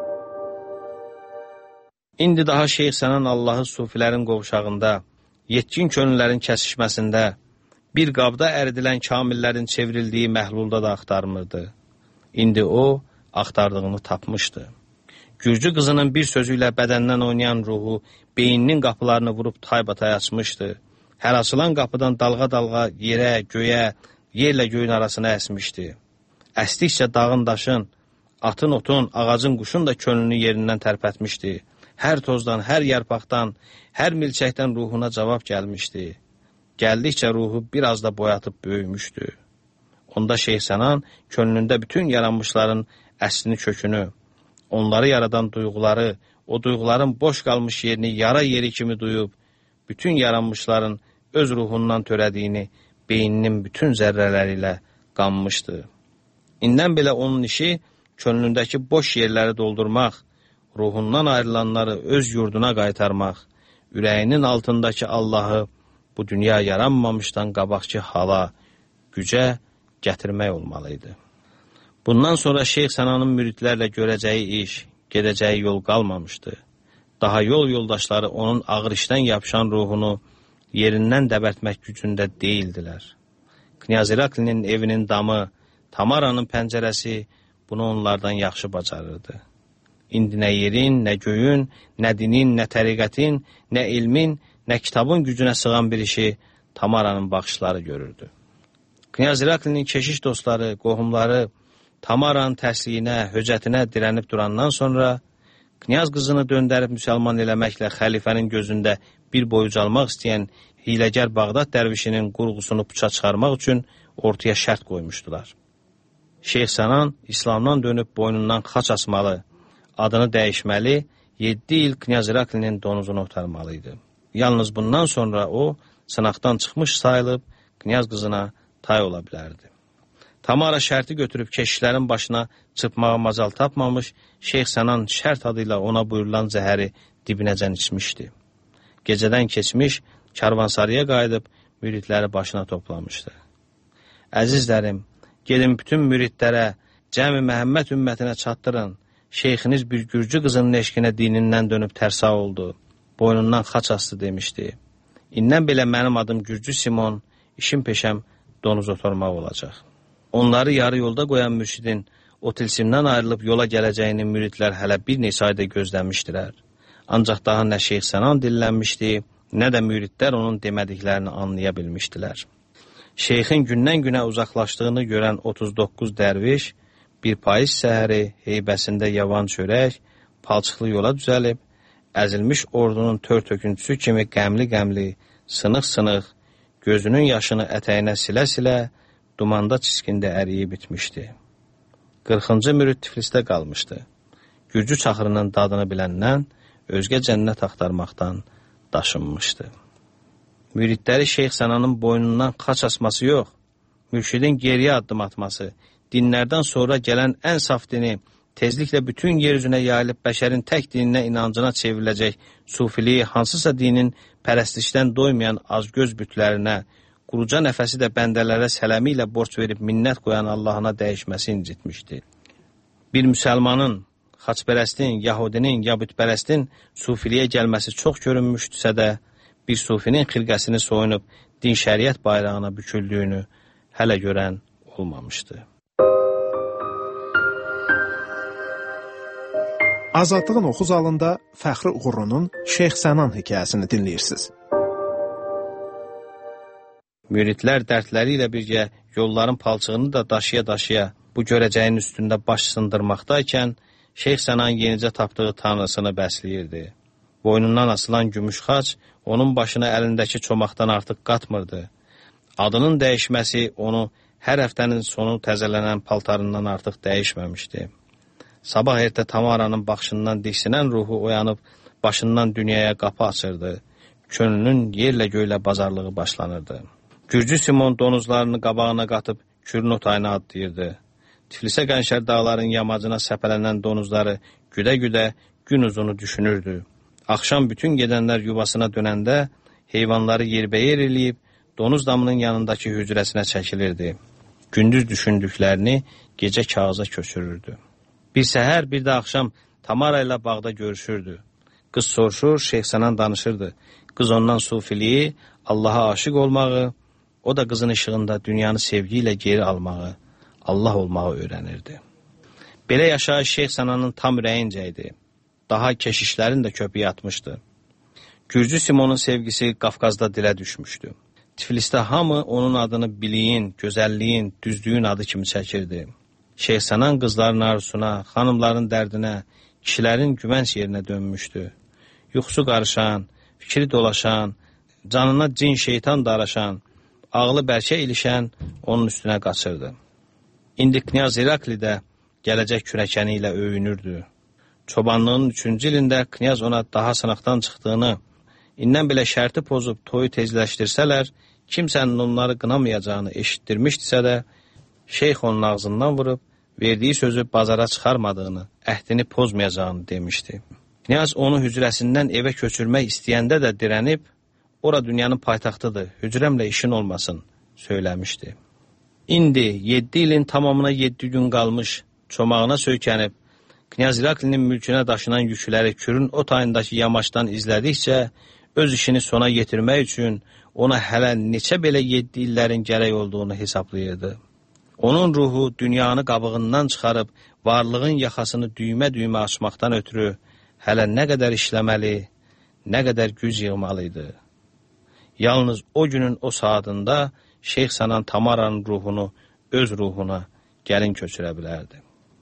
İndi daha Şeyx Sənan Allahı sufilərin qovşağında, yetkin könüllərin kəsişməsində, bir qabda əridilən kamillərin çevrildiyi məhlulda da axtarmırdı. İndi o, axtardığını tapmışdı. Gürcü qızının bir sözü ilə bədəndən oynayan ruhu beyninin qapılarını vurub taybatay açmışdı. Hər açılan qapıdan dalğa-dalğa yerə, göyə, yerlə göyün arasına əsmişdi. Əsdikcə dağın daşın, atın otun, ağacın quşun da könlünü yerindən tərpətmişdi. Hər tozdan, hər yarpaqdan, hər milçəkdən ruhuna cavab gəlmişdi. Gəldikcə ruhu biraz da boyatıb böyümüşdü. Onda Şeyx Sənan könlündə bütün yaranmışların əslini kökünü, onları yaradan duyğuları, o duyğuların boş qalmış yerini yara yeri kimi duyub, bütün yaranmışların öz ruhundan törədiyini beyninin bütün zərrələri ilə qanmışdı. İndən belə onun işi könlündəki boş yerləri doldurmaq, ruhundan ayrılanları öz yurduna qaytarmaq, ürəyinin altındakı Allahı bu dünya yaranmamışdan qabaqki hala, gücə gətirmək olmalıydı. Bundan sonra Şeyx Sənanın müridlərlə görəcəyi iş, gedəcəyi yol qalmamışdı. Daha yol yoldaşları onun ağır işdən yapışan ruhunu yerindən dəbərtmək gücündə deyildilər. Knyaz İraklinin evinin damı, Tamaranın pəncərəsi bunu onlardan yaxşı bacarırdı. İndi nə yerin, nə göyün, nə dinin, nə təriqətin, nə ilmin, nə kitabın gücünə sığan bir işi Tamaranın baxışları görürdü. Knyaz İraklinin keşiş dostları, qohumları Tamaranın təsliyinə, höcətinə dirənib durandan sonra Knyaz qızını döndərib müsəlman eləməklə xəlifənin gözündə bir boyuc almaq istəyən hiləgər Bağdad dərvişinin qurğusunu puça çıxarmaq üçün ortaya şərt qoymuşdular. Şeyx Sənan İslamdan dönüb boynundan xaç asmalı, adını dəyişməli, 7 il Knyaz İraklinin donuzunu otarmalıydı. Yalnız bundan sonra o, sınaqdan çıxmış sayılıb, Knyaz qızına tay ola bilərdi. Tamara şərti götürüb keşişlərin başına çırpmağa macal tapmamış, Şeyx Sənan şərt adıyla ona buyurulan zəhəri dibinəcən içmişdi. Gecədən keçmiş, karvansarıya qayıdıb, müridləri başına toplamışdı. Əzizlərim, gedin bütün müridlərə, cəmi Məhəmməd ümmətinə çatdırın. Şeyxiniz bir gürcü qızının eşqinə dinindən dönüb tərsa oldu. Boynundan xaç astı demişdi. İndən belə mənim adım Gürcü Simon, işim peşəm donuz otarmaq olacaq. Onları yarı yolda qoyan mürşidin o tilsimdən ayrılıb yola gələcəyini müridlər hələ bir neçə ayda gözləmişdilər. Ancaq daha nə Şeyx Sənan dillənmişdi, nə də müridlər onun demədiklərini anlaya bilmişdilər. Şeyxin gündən-günə uzaqlaşdığını görən 39 dərviş, bir payız səhəri heybəsində yavan çörək, palçıqlı yola düzəlib, əzilmiş ordunun tör töküntüsü kimi qəmli-qəmli, sınıq-sınıq, gözünün yaşını ətəyinə silə-silə, dumanda çiskində əriyib bitmişdi. 40-cı mürid Tiflisdə qalmışdı. Gürcü çaxırının dadını biləndən, özgə cənnət axtarmaqdan daşınmışdı. Müridləri Şeyx Sənanın boynundan xaç asması yox, mürşidin geriyə addım atması, dinlərdən sonra gələn ən saf dini, tezliklə bütün yer üzünə yayılıb bəşərin tək dininə inancına çevriləcək sufiliyi hansısa dinin pərəstişdən doymayan azgöz bütlərinə, quruca nəfəsi də bəndələrə sələmi ilə borc verib minnət qoyan Allahına dəyişməsi incitmişdi. Bir müsəlmanın, xaçpərəstin, yahudinin, ya bütpərəstin sufiliyə gəlməsi çox görünmüşdüsə də, bir sufinin xilqəsini soyunub din şəriət bayrağına büküldüyünü hələ görən olmamışdı. Azadlığın oxu zalında Fəxri Uğurlu'nun Şeyx Sənan hekayəsini dinləyirsiniz. Müridlər dərdləri ilə birgə yolların palçığını da daşıya-daşıya bu görəcəyin üstündə baş sındırmaqdaykən, Şeyx Sənan yenicə tapdığı tanrısını bəsləyirdi. Boynundan asılan gümüş xaç onun başına əlindəki çomaqdan artıq qatmırdı. Adının dəyişməsi onu hər həftənin sonu təzələnən paltarından artıq dəyişməmişdi. Sabah ertə Tamaranın baxışından diksinən ruhu oyanıb başından dünyaya qapı açırdı. Könlünün yerlə göylə bazarlığı başlanırdı. Gürcü Simon donuzlarını qabağına qatıb Kürnot ayına adlayırdı. Tiflisə Qənşər dağların yamacına səpələnən donuzları güdə-güdə gün uzunu düşünürdü. Axşam bütün gedənlər yuvasına dönəndə heyvanları yerbəyer eləyib donuz damının yanındakı hücrəsinə çəkilirdi. Gündüz düşündüklərini gecə kağıza köçürürdü. Bir səhər, bir də axşam Tamara ilə bağda görüşürdü. Qız soruşur, Şeyx Sənan danışırdı. Qız ondan sufiliyi, Allaha aşiq olmağı, o da qızın işığında dünyanı sevgi ilə geri almağı, Allah olmağı öyrənirdi. Belə yaşayış Şeyx Sənanın tam ürəyincə idi. Daha keşişlərin də köpüyə atmışdı. Gürcü Simonun sevgisi Qafqazda dilə düşmüşdü. Tiflisdə hamı onun adını biliyin, gözəlliyin, düzlüyün adı kimi çəkirdi. Şeyx Sənan qızların arzusuna, xanımların dərdinə, kişilərin güvənc yerinə dönmüşdü. Yuxusu qarışan, fikri dolaşan, canına cin şeytan daraşan, ağlı bərkə ilişən onun üstünə qaçırdı. İndi Knyaz İraklidə gələcək kürəkəni ilə öyünürdü. Çobanlığının 3-cü ilində Knyaz ona daha sınaqdan çıxdığını, indən belə şərti pozub toyu tezləşdirsələr, kimsənin onları qınamayacağını eşitdirmişdisə də, Şeyx onun ağzından vurub, verdiyi sözü bazara çıxarmadığını, əhdini pozmayacağını demişdi. Knyaz onu hücrəsindən evə köçürmək istəyəndə də dirənib, ora dünyanın paytaxtıdır, hücrəmlə işin olmasın, söyləmişdi. İndi 7 ilin tamamına 7 gün qalmış, çomağına söykənib, Knyaz İraklinin mülkünə daşınan yükləri Kürün o tayındakı yamaçdan izlədikcə, öz işini sona yetirmək üçün ona hələ neçə belə 7 illərin gərək olduğunu hesablayırdı. Onun ruhu dünyanı qabığından çıxarıb, varlığın yaxasını düymə-düymə açmaqdan ötürü hələ nə qədər işləməli, nə qədər güc yığmalıydı. Yalnız o günün o saatında Şeyx Sənan Tamaranın ruhunu öz ruhuna gəlin köçürə bilərdi.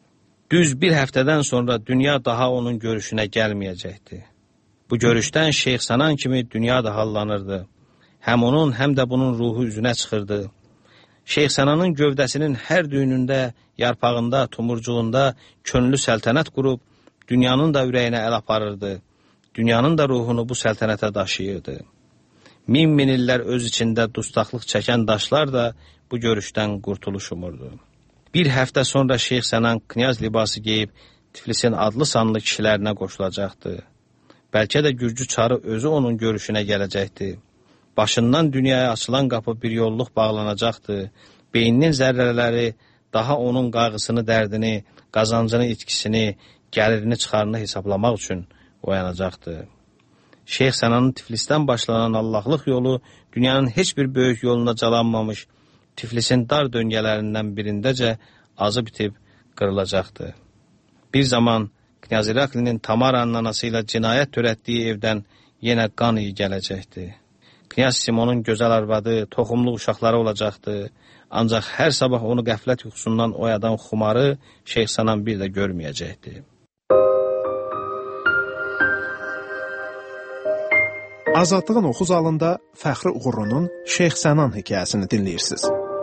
Düz bir həftədən sonra dünya daha onun görüşünə gəlməyəcəkdi. Bu görüşdən Şeyx Sənan kimi dünya da hallanırdı. Həm onun, həm də bunun ruhu üzünə çıxırdı. Şeyx Sənanın gövdəsinin hər düyünündə, yarpağında, tumurcuğunda könlü səltənət qurub, dünyanın da ürəyinə əl aparırdı, dünyanın da ruhunu bu səltənətə daşıyırdı. Min illər öz içində dustaqlıq çəkən daşlar da bu görüşdən qurtuluş umurdu. Bir həftə sonra Şeyx Sənan knyaz libası geyib Tiflisin adlı sanlı kişilərinə qoşulacaqdı. Bəlkə də Gürcü çarı özü onun görüşünə gələcəkdi. Başından dünyaya açılan qapı bir yolluq bağlanacaqdı. Beyninin zərrələri daha onun qayğısını, dərdini, qazancını, itkisini, gəlirini, çıxarını hesablamaq üçün oyanacaqdı. Şeyx Sənanın Tiflisdən başlanan Allahlıq yolu dünyanın heç bir böyük yoluna calanmamış, Tiflisin dar döngələrindən birindəcə azı bitib qırılacaqdı. Bir zaman Knyaz İraklinin Tamaranın anası ilə cinayət törətdiyi evdən yenə qan iyi gələcəkdi. Knyaz Simonun gözəl arvadı, toxumlu uşaqları olacaqdı. Ancaq hər sabah onu qəflət yuxusundan oyadan xumarı Şeyx Sənan bir də görməyəcəkdi. Azadlığın oxu zalında Fəxri Uğurlu'nun Şeyx Sənan hekayəsini dinləyirsiniz.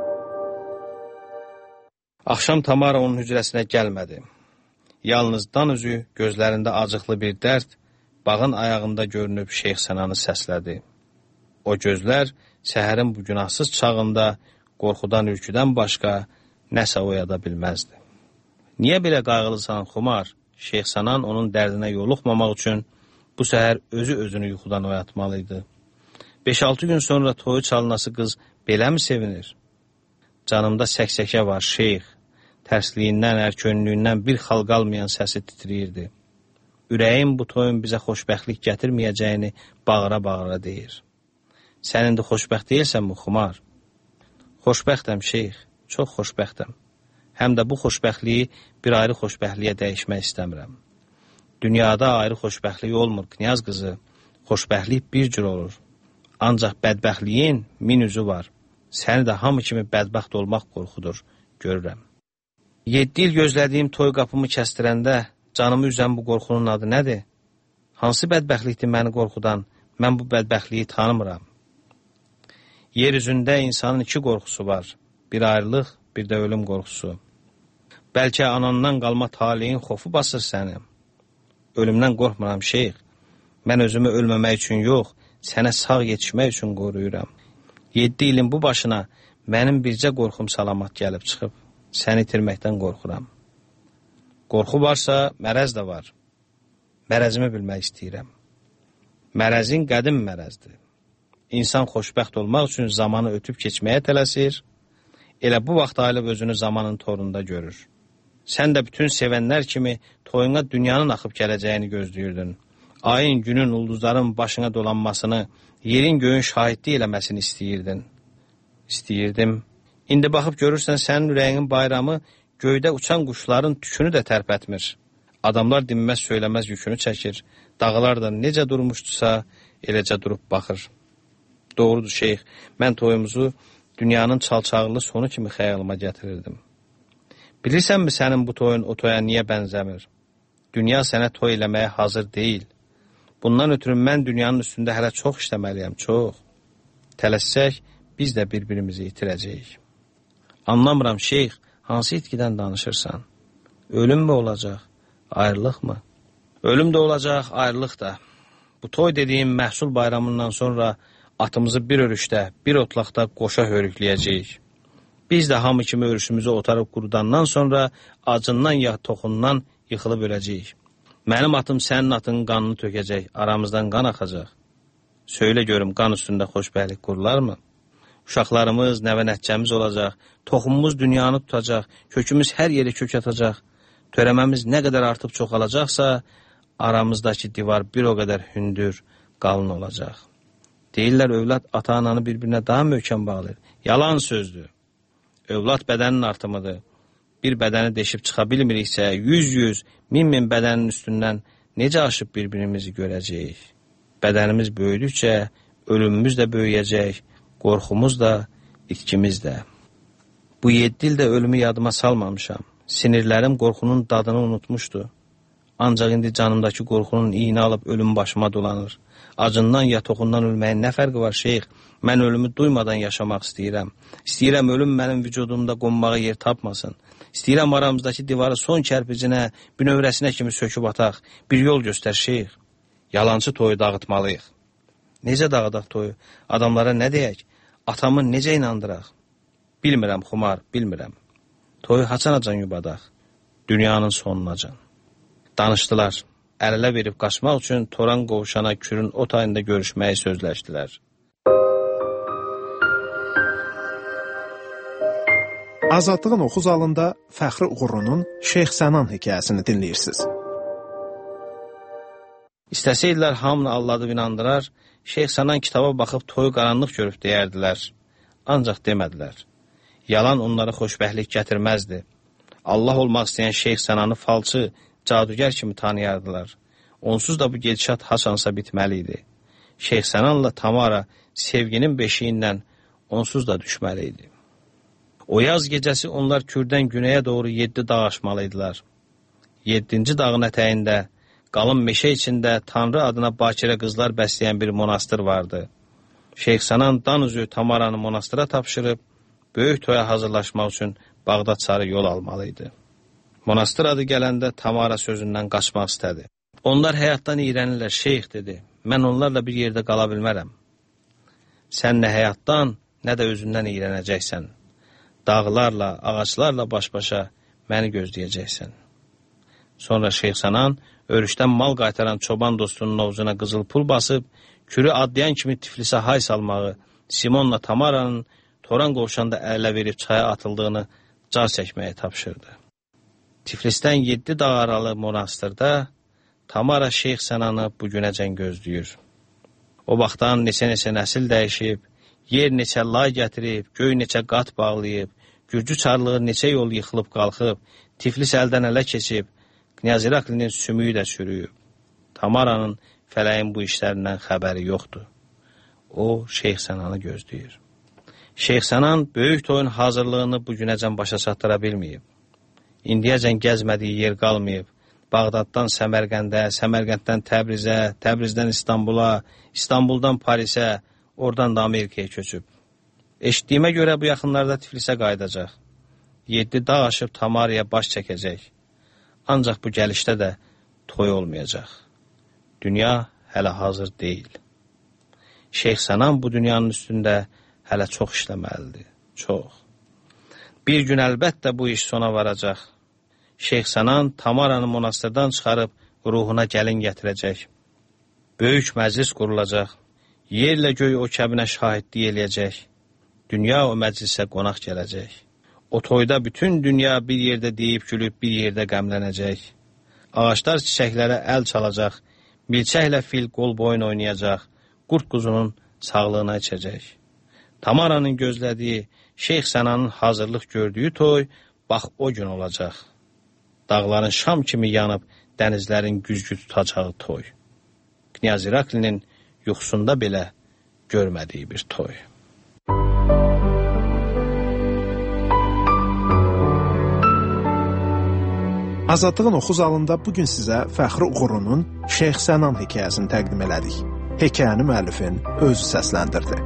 Axşam Tamara onun hücrəsinə gəlmədi. Yalnız dan üzü, gözlərində acıqlı bir dərd, bağın ayağında görünüb Şeyx Sənanı səslədi. O gözlər səhərin bu günahsız çağında qorxudan, ürküdən başqa nəsə oyada bilməzdi. Niyə belə qayğılısan, xumar? Şeyx Sənan onun dərdinə yoluxmamaq üçün bu səhər özünü yuxudan oyatmalıydı. 5-6 gün sonra toyu çalınası qız belə mi sevinir? Canımda səksəkə var, şeyx. Tərsliyindən, ərkönlüyündən bir xal qalmayan səsi titriyirdi. Ürəyim bu toyun bizə xoşbəxtlik gətirməyəcəyini bağıra-bağıra deyir. Sən indi xoşbəxt deyilsən bu, xumar? Xoşbəxtəm, şeyx, çox xoşbəxtəm. Həm də bu xoşbəxtliyi bir ayrı xoşbəxtliyə dəyişmək istəmirəm. Dünyada ayrı xoşbəxtlik olmur, knyaz qızı. Xoşbəxtlik bir cür olur. Ancaq bədbəxtliyin min üzü var. Səni də hamı kimi bədbəxt olmaq qorxudur, görürəm. 7 il gözlədiyim toy qapımı kəstirəndə canımı üzən bu qorxunun adı nədir? Hansı bədbəxtlikdir məni qorxudan? Mən bu bədbəxtliyi tanımıram. Yer üzündə insanın 2 qorxusu var. Bir ayrılıq, bir də ölüm qorxusu. Bəlkə anandan qalma taleyin xofu basır səni. Ölümdən qorxmuram, şeyx. Mən özümü ölməmək üçün yox, sənə sağ yetişmək üçün qoruyuram. 7 ilin bu başına mənim bircə qorxum salamat gəlib çıxıb. Səni itirməkdən qorxuram. Qorxu varsa, mərəz də var. Mərəzimi bilmək istəyirəm. Mərəzin qədim mərəzdir. İnsan xoşbəxt olmaq üçün zamanı ötüb keçməyə tələsir, elə bu vaxt ayılıb özünü zamanın torunda görür. Sən də bütün sevənlər kimi toyuna dünyanın axıb gələcəyini gözləyirdin. Ayın, günün, ulduzların başına dolanmasını, yerin göyün şahidlik eləməsini istəyirdin. İstəyirdim. İndi baxıb görürsən sənin ürəyinin bayramı göydə uçan quşların tükünü də tərpətmir. Adamlar dinməz söyləməz yükünü çəkir. Dağlar da necə durmuşdusa eləcə durub baxır. Doğrudur şeyx, mən toyumuzu dünyanın çalçağırlı sonu kimi xəyalıma gətirirdim. Bilirsənmi sənin bu toyun o toya niyə bənzəmir? Dünya sənə toy eləməyə hazır deyil. Bundan ötürü mən dünyanın üstündə hələ çox işləməliyəm, çox. Tələssək, biz də bir-birimizi itirəcəyik. Anlamıram şeyx, hansı itkidən danışırsan? Ölüm mü olacaq, ayrılıq mı? Ölüm də olacaq, ayrılıq da. Bu toy dediyim məhsul bayramından sonra atımızı bir örüşdə, bir otlaqda qoşa hörükləyəcəyik. Biz də hamı kimi örüşümüzü otarıb qurudandan sonra acından ya toxundan yıxılıb öləcəyik. Mənim atım sənin atının qanını tökəcək, aramızdan qan axacaq. Söylə görüm, qan üstündə xoşbəxtlik qurular mı? Uşaqlarımız, nəvə-nəticəmiz olacaq, toxumumuz dünyanı tutacaq, kökümüz hər yeri kök atacaq. Törəməmiz nə qədər artıb çoxalacaqsa, aramızdakı divar bir o qədər hündür, qalın olacaq. Deyirlər, övlad ata-ananı bir-birinə daha möhkəm bağlayır. Yalan sözdür. Övlad bədənin artımıdır. Bir bədəni deşib çıxa bilmiriksə, 100-100, 1000-1000 bədənin üstündən necə aşıb bir-birimizi görəcəyik? Bədənimiz böyüdükcə, ölümümüz də böyüyəcək, qorxumuz da, itkimiz də. Bu 7 ildə ölümü yadıma salmamışam. Sinirlərim qorxunun dadını unutmuşdu. Ancaq indi canımdakı qorxunun iynə alıb ölüm başıma dolanır. Acından ya toxundan ölməyin nə fərqi var şeyx? Mən ölümü duymadan yaşamaq istəyirəm. İstəyirəm ölüm mənim vücudumda qonmağa yer tapmasın. İstəyirəm aramızdakı divarı son kərpicinə, bünövrəsinə kimi söküb ataq. Bir yol göstər şeyx. Yalancı toyu dağıtmalıyıq. Necə dağıdaq toyu? Adamlara nə deyək? Atamı necə inandıraq? Bilmirəm, xumar, bilmirəm. Toyu haçanacan yubadaq? Dünyanın sonunacan. Danışdılar. Ələ verib qaçmaq üçün Toran qovuşana Kürün o tayında görüşməyi sözləşdilər. Azadlığın oxu zalında Fəxri Uğurunun Şeyx Sənan hekayəsini dinləyirsiniz. İstəsəydilər hamını alladıb inandırar, Şeyx Sənan kitaba baxıb toyu qaranlıq görüb deyərdilər. Ancaq demədilər. Yalan onlara xoşbəxtlik gətirməzdi. Allah olmaq istəyən Şeyx Sənanı falçı, cadügər kimi tanıyardılar. Onsuz da bu gedişat haçansa bitməli idi. Şeyx Sənanla Tamara sevginin beşiyindən onsuz da düşməli idi. O yaz gecəsi onlar Kürdən günəyə doğru 7 dağ aşmalıydılar. 7-ci dağın ətəyində, qalın meşə içində Tanrı adına bakirə qızlar bəsləyən bir monastır vardı. Şeyx Sənan dan üzü Tamaranı monastıra tapşırıb, böyük toya hazırlaşmaq üçün Bağdad sarı yol almalıydı. Monastır adı gələndə Tamara sözündən qaçmaq istədi. Onlar həyatdan iyrənirlər, şeyx dedi. Mən onlarla bir yerdə qala bilmərəm. Sən nə həyatdan, nə də özündən iyrənəcəksən. Dağlarla, ağaclarla baş-başa məni gözləyəcəksən. Sonra Şeyx Sənan örüşdən mal qaytaran çoban dostunun ovcuna qızıl pul basıb, Kürü adlayan kimi Tiflisə hay salmağı, Simonla Tamaranın Toran qovşanda ələ verib çaya atıldığını car çəkməyə tapşırdı. Tiflisdən 7 dağ aralı monastırda Tamara Şeyx Sənanı bugünəcən gözləyir. O vaxtdan neçə-neçə nəsil dəyişib, yer neçə lay gətirib, göy neçə qat bağlayıb, Gürcü çarlığı neçə yol yıxılıb qalxıb, Tiflis əldən ələ keçib, Knyaz İraklinin sümüyü də çürüyüb. Tamaranın fələyin bu işlərindən xəbəri yoxdur. O, Şeyx Sənanı gözləyir. Şeyx Sənan böyük toyun hazırlığını bugünəcən başa çatdıra bilməyib. İndiyəcən gəzmədiyi yer qalmayıb. Bağdaddan Səmərqəndə, Səmərqənddən Təbrizə, Təbrizdən İstanbula, İstanbuldan Parisə, oradan da Amerikaya köçüb. Eşitdiyimə görə bu yaxınlarda Tiflisə qayıdacaq. 7 dağ aşıb Tamaraya baş çəkəcək. Ancaq bu gəlişdə də toy olmayacaq. Dünya hələ hazır deyil. Şeyx Sənan bu dünyanın üstündə hələ çox işləməlidir, çox. Bir gün əlbəttə bu iş sona varacaq. Şeyx Sənan Tamaranı monastırdan çıxarıb ruhuna gəlin gətirəcək. Böyük məclis qurulacaq. Yerlə göy o kəbinə şahidlik eləyəcək. Dünya o məclisə qonaq gələcək. O toyda bütün dünya bir yerdə deyib gülüb bir yerdə qəmlənəcək. Ağaçlar çiçəklərə əl çalacaq. Milçəklə fil qol boyun oynayacaq. Qurt quzunun sağlığına içəcək. Tamaranın gözlədiyi, Şeyx Sənanın hazırlıq gördüyü toy, bax o gün olacaq. Dağların şam kimi yanıb, dənizlərin güzgü tutacağı toy. Knyaz İraklinin yuxusunda belə görmədiyi bir toy. Azadlığın oxu zalında bugün sizə Fəxri Uğurunun Şeyx Sənan hekayəsini təqdim elədik. Hekayəni müəllifin özü səsləndirdi.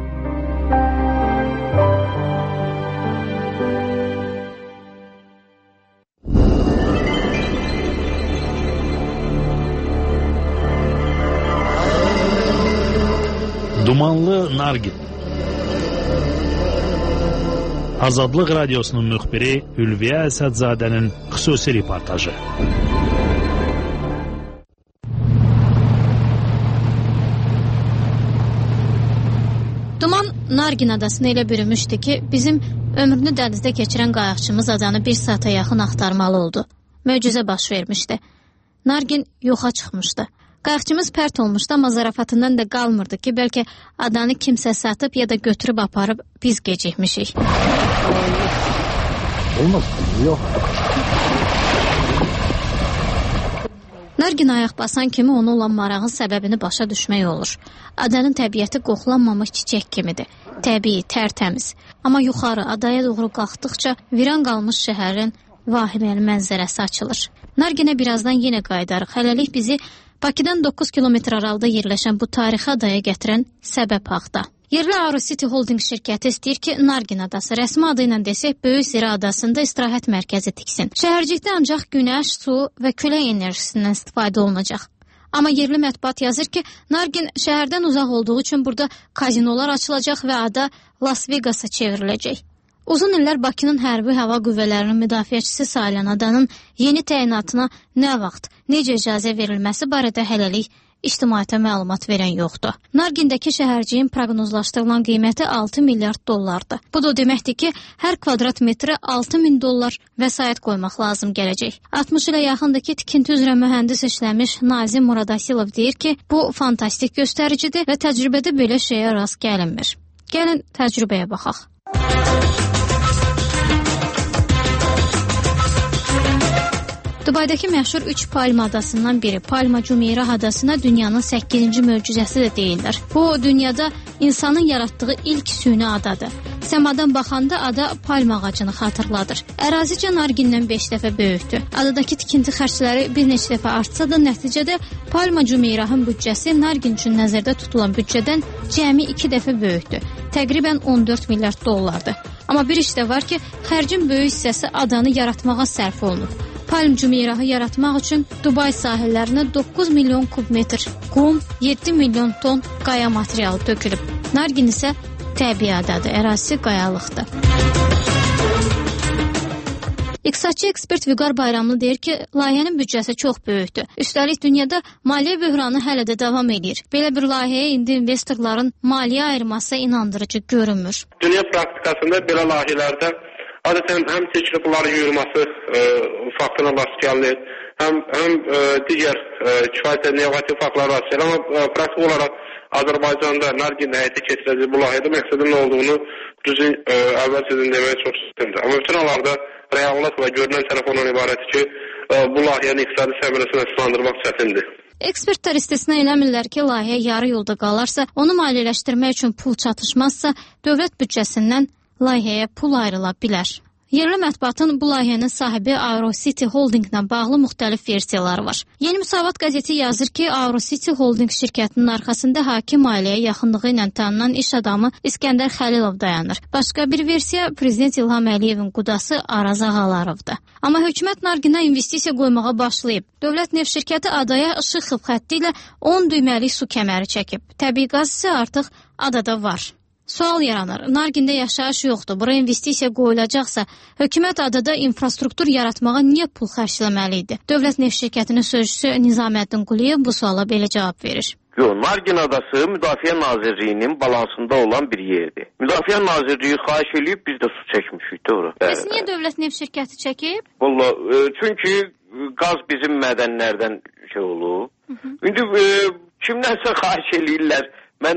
Dumanlı Nargin. Azadlıq Radiosunun müxbiri Ülviyə Əsədzadənin xüsusi reportajı. Duman Nargin adasını elə bürümüşdü ki, bizim ömrünü dənizdə keçirən qayıqçımız adanı bir saata yaxın axtarmalı oldu. Möcüzə baş vermişdi. Nargin yoxa çıxmışdı. Qayıqçımız pərt olmuşdu, amma zarafatından da qalmırdı ki, bəlkə adanı kimsə satıb ya da götürüb aparıb biz gecikmişik. Olmaz, yox. Nargin ayaq basan kimi onu olan marağın səbəbini başa düşmək olur. Adanın təbiəti qoxlanmamış çiçək kimidir. Təbii, tərtəmiz. Amma yuxarı adaya doğru qalxdıqca viran qalmış şəhərin vahiməli mənzərəsi açılır. Narginə birazdan yenə qayıdarıq. Hələlik bizi Bakıdan 9 kilometr aralıda yerləşən bu tarixi adaya gətirən səbəb haqda. Yerli AeroCity Holding şirkəti istəyir ki, Nargin adası, rəsmi adı ilə desək, Böyük Zira adasında istirahət mərkəzi tiksin. Şəhərcikdə ancaq günəş, su və külək enerjisindən istifadə olunacaq. Amma yerli mətbuat yazır ki, Nargin şəhərdən uzaq olduğu üçün burada kazinolar açılacaq və ada Las Vegas'a çevriləcək. Uzun illər Bakının hərbi hava qüvvələrinin müdafiəçisi sayılan adanın yeni təyinatına nə vaxt, necə icazə verilməsi barədə hələlik ictimaiyyətə məlumat verən yoxdur. Nargindəki şəhərciyin proqnozlaşdırılan qiyməti 6 milyard dollardır. Bu da deməkdir ki, hər kvadrat metrə 6.000 dollar vəsait qoymaq lazım gələcək. 60 ilə yaxındır ki, tikinti üzrə mühəndis işləmiş Nazim Muradasilov deyir ki, bu fantastik göstəricidir və təcrübədə belə şeyə rast gəlinmir. Gəlin təcrübəyə baxaq. Dubaydakı məşhur 3 Palma adasından biri Palma Jumeirah adasına dünyanın 8-ci möcüzəsi də deyirlər. Bu, dünyada insanın yaratdığı ilk süni adadır. Səmadan baxanda ada palma ağacını xatırladır. Ərazicə Nargindən 5 dəfə böyükdür. Adadakı tikinti xərcləri bir neçə dəfə artsa da nəticədə Palma Jumeirahın büdcəsi Nargin üçün nəzərdə tutulan büdcədən cəmi 2 dəfə böyükdür. Təqribən 14 milyard dollardır. Amma bir iş də var ki, xərcin böyük hissəsi adanı yaratmağa sərf olunub. Palm Jumeirahı yaratmaq üçün Dubay sahillərinə 9 milyon kubmetr qum, 7 milyon ton qaya materialı tökülüb. Nargin isə təbii adadır, ərazisi qayalıqdır. İqtisadçı ekspert Vüqar Bayramlı deyir ki, layihənin büdcəsi çox böyükdür. Üstəlik dünyada maliyyə böhranı hələ də davam edir. Belə bir layihəyə indi investorların maliyyə ayırması inandırıcı görünmür. Dünya praktikasında belə layihələrdə adətən həm seçili pulların yığılması faktına rast gəlinir, həm digər kifayət negativ faktlar rast gəlir. Amma praktik olaraq Azərbaycanda Nargin həyata keçirəcək bu layihədə məqsədin nə olduğunu düzün əvvəl sizin deməyə çox istəyirəm. Amma bütün hallarda reallıq və görünən tərəf ondan ibarətdir ki, bu layihənin iqtisadi səmərəsini əsaslandırmaq çətindir. Ekspertlər istisna eləmirlər ki, layihə yarı yolda qalarsa, onu maliyyələşdirmək üçün pul çatışmazsa, dövlət büdcəsindən layihəyə pul ayrıla bilər. Yerli mətbuatın bu layihənin sahibi AeroCity Holdinglə bağlı müxtəlif versiyaları var. Yeni Müsavat qəzeti yazır ki, AeroCity Holding şirkətinin arxasında hakim ailəyə yaxınlığı ilə tanınan iş adamı İskəndər Xəlilov dayanır. Başqa bir versiya Prezident İlham Əliyevin qudası Araz Ağalarovdur. Amma hökumət Narginə investisiya qoymağa başlayıb. Dövlət neft şirkəti adaya işıq xətti ilə 10 düyməlik su kəməri çəkib. Təbii qaz isə artıq adada var. Sual yaranır. Nargində yaşayış yoxdur. Bura investisiya qoyulacaqsa, hökumət adada infrastruktur yaratmağa niyə pul xərcləməli idi? Dövlət neft şirkətinin sözçüsü Nizaməddin Quliyev bu suala belə cavab verir. Nargin adası Müdafiə Nazirliyinin balansında olan bir yerdir. Müdafiə Nazirliyi xahiş edib biz də su çəkmişik ora. Bəs niyə dövlət neft şirkəti çəkib? Vallahi çünki qaz bizim mədənlərdən olur. İndi kimdənsə xahiş eləyirlər. Mən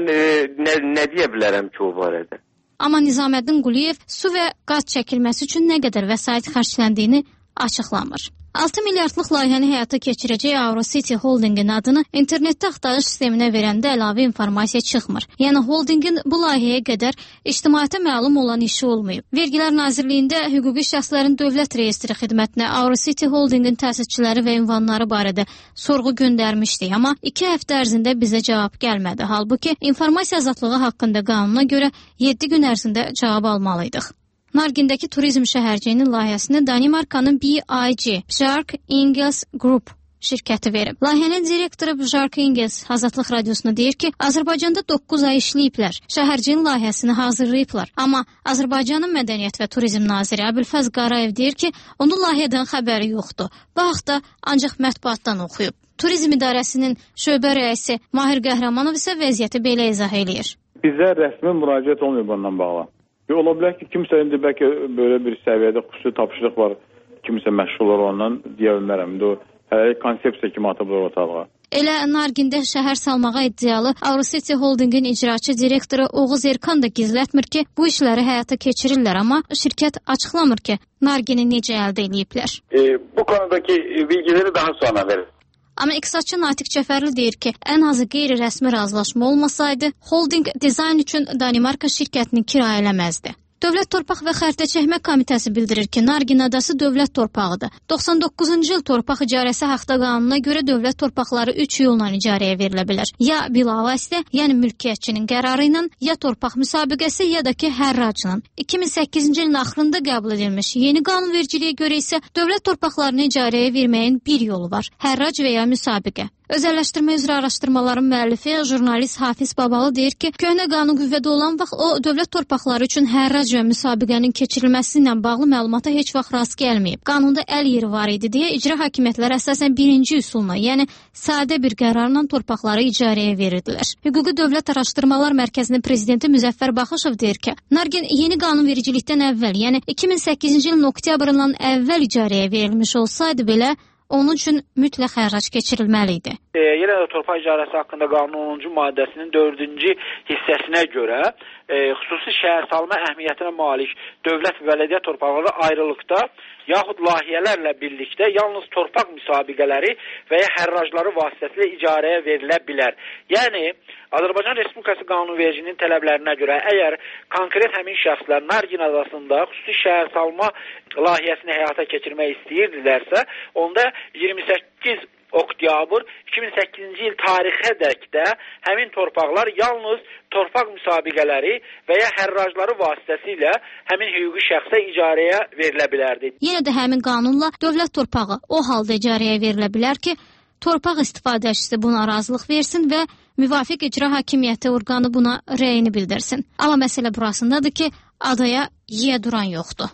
nə deyə bilərəm ki, o barədə? Amma Nizaməddin Quliyev su və qaz çəkilməsi üçün nə qədər vəsait xərcləndiyini açıqlamır. 6 milyardlıq layihəni həyata keçirəcək AeroCity Holdingin adını internetdə axtarış sisteminə verəndə əlavə informasiya çıxmır. Yəni holdingin bu layihəyə qədər ictimaiyyətə məlum olan işi olmayıb. Vergilər Nazirliyində hüquqi şəxslərin dövlət reyestri xidmətinə AeroCity Holdingin təsisçiləri və ünvanları barədə sorğu göndərmişdik, amma 2 həftə ərzində bizə cavab gəlmədi. Halbuki informasiya azadlığı haqqında qanuna görə 7 gün ərzində cavab almalıydıq. Nargindəki turizm şəhərciyinin layihəsini Danimarkanın BIG, Bjark Ingels Group şirkəti verib. Layihənin direktoru Bjark Ingels Azadlıq Radiosuna deyir ki, Azərbaycanda 9 ay işləyiblər, şəhərciyin layihəsini hazırlayıblar. Amma Azərbaycanın Mədəniyyət və Turizm naziri Əbülfəz Qarayev deyir ki, onun layihədən xəbəri yoxdur. Bu haqda ancaq mətbuatdan oxuyub. Turizm İdarəsinin şöbə rəisi Mahir Qəhrəmanov isə vəziyyəti belə izah eləyir. Bizə rəsmi müraciət olmuyor bundan bağlı. Ola bilər ki, kimsə indi bəlkə belə bir səviyyədə xüsusi tapşırıq var, kimsə məşğul olur ondan deyə bilmərəm. Hələ konsepsiya kimi atıblar otağa. Elə Nargində şəhər salmağa iddialı AeroCity Holdingin icraçı direktoru Oğuz Erkan da gizlətmir ki, bu işləri həyata keçirirlər, amma şirkət açıqlamır ki, Nargini necə əldə ediblər. Bu konudaki bilgiləri daha sonra verir. Amma iqtisadçı Natiq Cəfərli deyir ki, ən azı qeyri-rəsmi razılaşma olmasaydı, holding dizayn üçün Danimarka şirkətini kirayə eləməzdi. Dövlət Torpaq və Xəritə Çəkmə Komitəsi bildirir ki, Nargin adası dövlət torpağıdır. 99-cu il torpaq icarəsi haqqda qanununa görə dövlət torpaqları 3 yolla icarəyə verilə bilər. Ya bilavasitə, yəni mülkiyyətçinin qərarı ilə, ya torpaq müsabiqəsi, ya da ki hərracla. 2008-ci ilin axırında qəbul edilmiş yeni qanunvericiliyə görə isə dövlət torpaqlarını icarəyə verməyin bir yolu var: hərrac və ya müsabiqə. Özəlləşdirmə üzrə araşdırmaların müəllifi jurnalist Hafiz Babalı deyir ki, köhnə qanun qüvvədə olan vaxt o dövlət torpaqları üçün hərrac və müsabiqənin keçirilməsi ilə bağlı məlumata heç vaxt rast gəlməyib. Qanunda əl yeri var idi deyə icra hakimiyyətləri əsasən birinci üsulla, yəni sadə bir qərarla torpaqları icarəyə verirdilər. Hüquqi Dövlət Araşdırmalar Mərkəzinin prezidenti Müzəffər Baxışov deyir ki, Nargin yeni qanunvericilikdən əvvəl, yəni 2008-ci ilin oktyabrından əvvəl icarəyə verilmiş olsaydı belə, onun üçün mütləq hərrac keçirilməli idi. Yenə də torpaq icarəsi haqqında qanunun 10-cu maddəsinin 4-cü hissəsinə görə xüsusi şəhərsalma əhəmiyyətinə malik dövlət və bələdiyyə torpaqları ayrılıqda yaxud layihələrlə birlikdə yalnız torpaq müsabiqələri və ya hərracları vasitəsilə icarəyə verilə bilər. Yəni, Azərbaycan Respublikası qanunvericiliyinin tələblərinə görə əgər konkret həmin şəxslər Nargin adasında xüsusi şəhərsalma layihəsini həyata keçirmək istəyirdilərsə, onda 28 oktyabr 2008-ci il tarixədək də həmin torpaqlar yalnız torpaq müsabiqələri və ya hərracları vasitəsilə həmin hüquqi şəxsə icarəyə verilə bilərdi. Yenə də həmin qanunla dövlət torpağı o halda icarəyə verilə bilər ki, torpaq istifadəçisi buna razılıq versin və müvafiq icra hakimiyyəti orqanı buna rəyini bildirsin. Amma məsələ burasındadır ki, adaya yiyə duran yoxdur.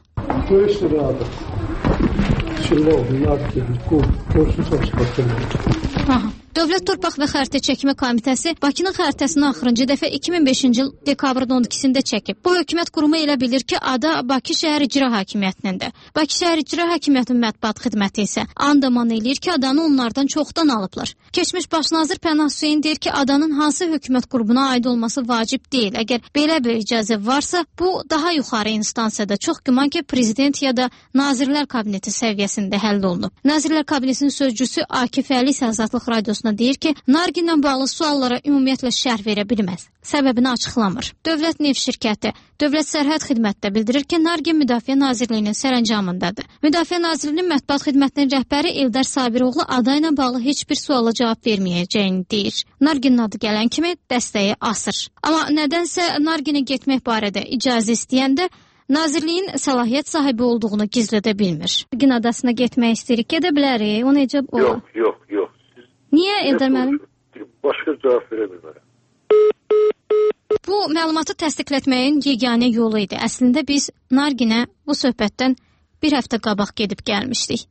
Dövlət Torpaq və Xəritə Çəkmə Komitəsi Bakının xəritəsini axırıncı dəfə 2005-ci il dekabrın 12-sində çəkib. Bu hökumət qurumu elə bilir ki, ada Bakı şəhər icra hakimiyyətinindir. Bakı şəhər icra hakimiyyətinin mətbuat xidməti isə andaman eləyir ki, adanı onlardan çoxdan alıblar. Keçmiş baş nazir Pənah Hüseyn deyir ki, adanın hansı hökumət qurumuna aid olması vacib deyil. Əgər belə bir icazə varsa, bu daha yuxarı instansiyada, çox güman ki, prezident ya da Nazirlər Kabineti səviyyəsində həll olunub. Nazirlər Kabinetinin sözcüsü Akif Əli isə Azadlıq Radiosuna deyir ki, Narginlə bağlı suallara ümumiyyətlə şərh verə bilməz. Səbəbini açıqlamır. Dövlət Neft Şirkəti, Dövlət Sərhəd Xidməti də bildirir ki, Nargin Müdafiə Nazirliyinin sərəncamındadır. Müdafiə Nazirliyinin mətbuat xidmətinin rəhbəri Eldar Sabiroğlu adayla bağlı heç bir suala cavab verməyəcəyini deyir. Narginin adı gələn kimi dəstəyi asır. Amma nədənsə Narginə getmək barədə icazə istəyəndə Nazirliyin səlahiyyət sahibi olduğunu gizlədə bilmir. Nargin adasına getmək istəyirik, gedə bilərik. O necə olar? Yox. Niyə Eldar müəllim? Başqa cavab verə bilmərəm. Bu məlumatı təsdiqlətməyin yeganə yolu idi. Əslində biz Narginə bu söhbətdən bir həftə qabaq gedib gəlmişdik.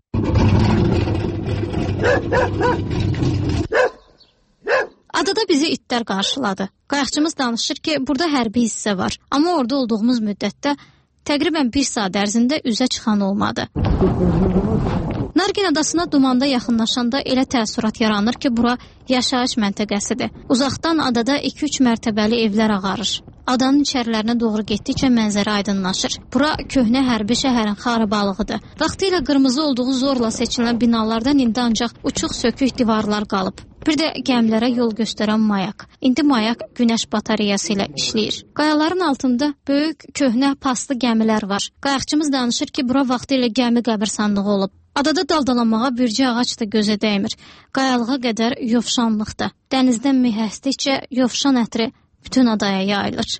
Adada bizi itlər qarşıladı. Qayıqçımız danışır ki, burada hərbi hissə var. Amma orada olduğumuz müddətdə təqribən 1 saat ərzində üzə çıxan olmadı. Nargin adasına dumanda yaxınlaşanda elə təəssürat yaranır ki, bura yaşayış məntəqəsidir. Uzaqdan adada 2-3 mərtəbəli evlər ağarır. Adanın içərilərinə doğru getdikcə mənzərə aydınlaşır. Bura köhnə hərbi şəhərin xarabalığıdır. Vaxtilə qırmızı olduğu zorla seçilən binalardan indi ancaq uçuq sökük divarlar qalıb. Bir də gəmilərə yol göstərən mayak. İndi mayak günəş batareyası ilə işləyir. Qayaların altında böyük, köhnə, paslı gəmilər var. Qayıqçımız danışır ki, bura vaxtilə gəmi qəbirstanlığı olub. Adada daldalanmağa bürcə ağac da gözə dəymir. Qayalığa qədər yovşanlıqda. Dənizdən mihəsdikcə yovşan ətri bütün adaya yayılır.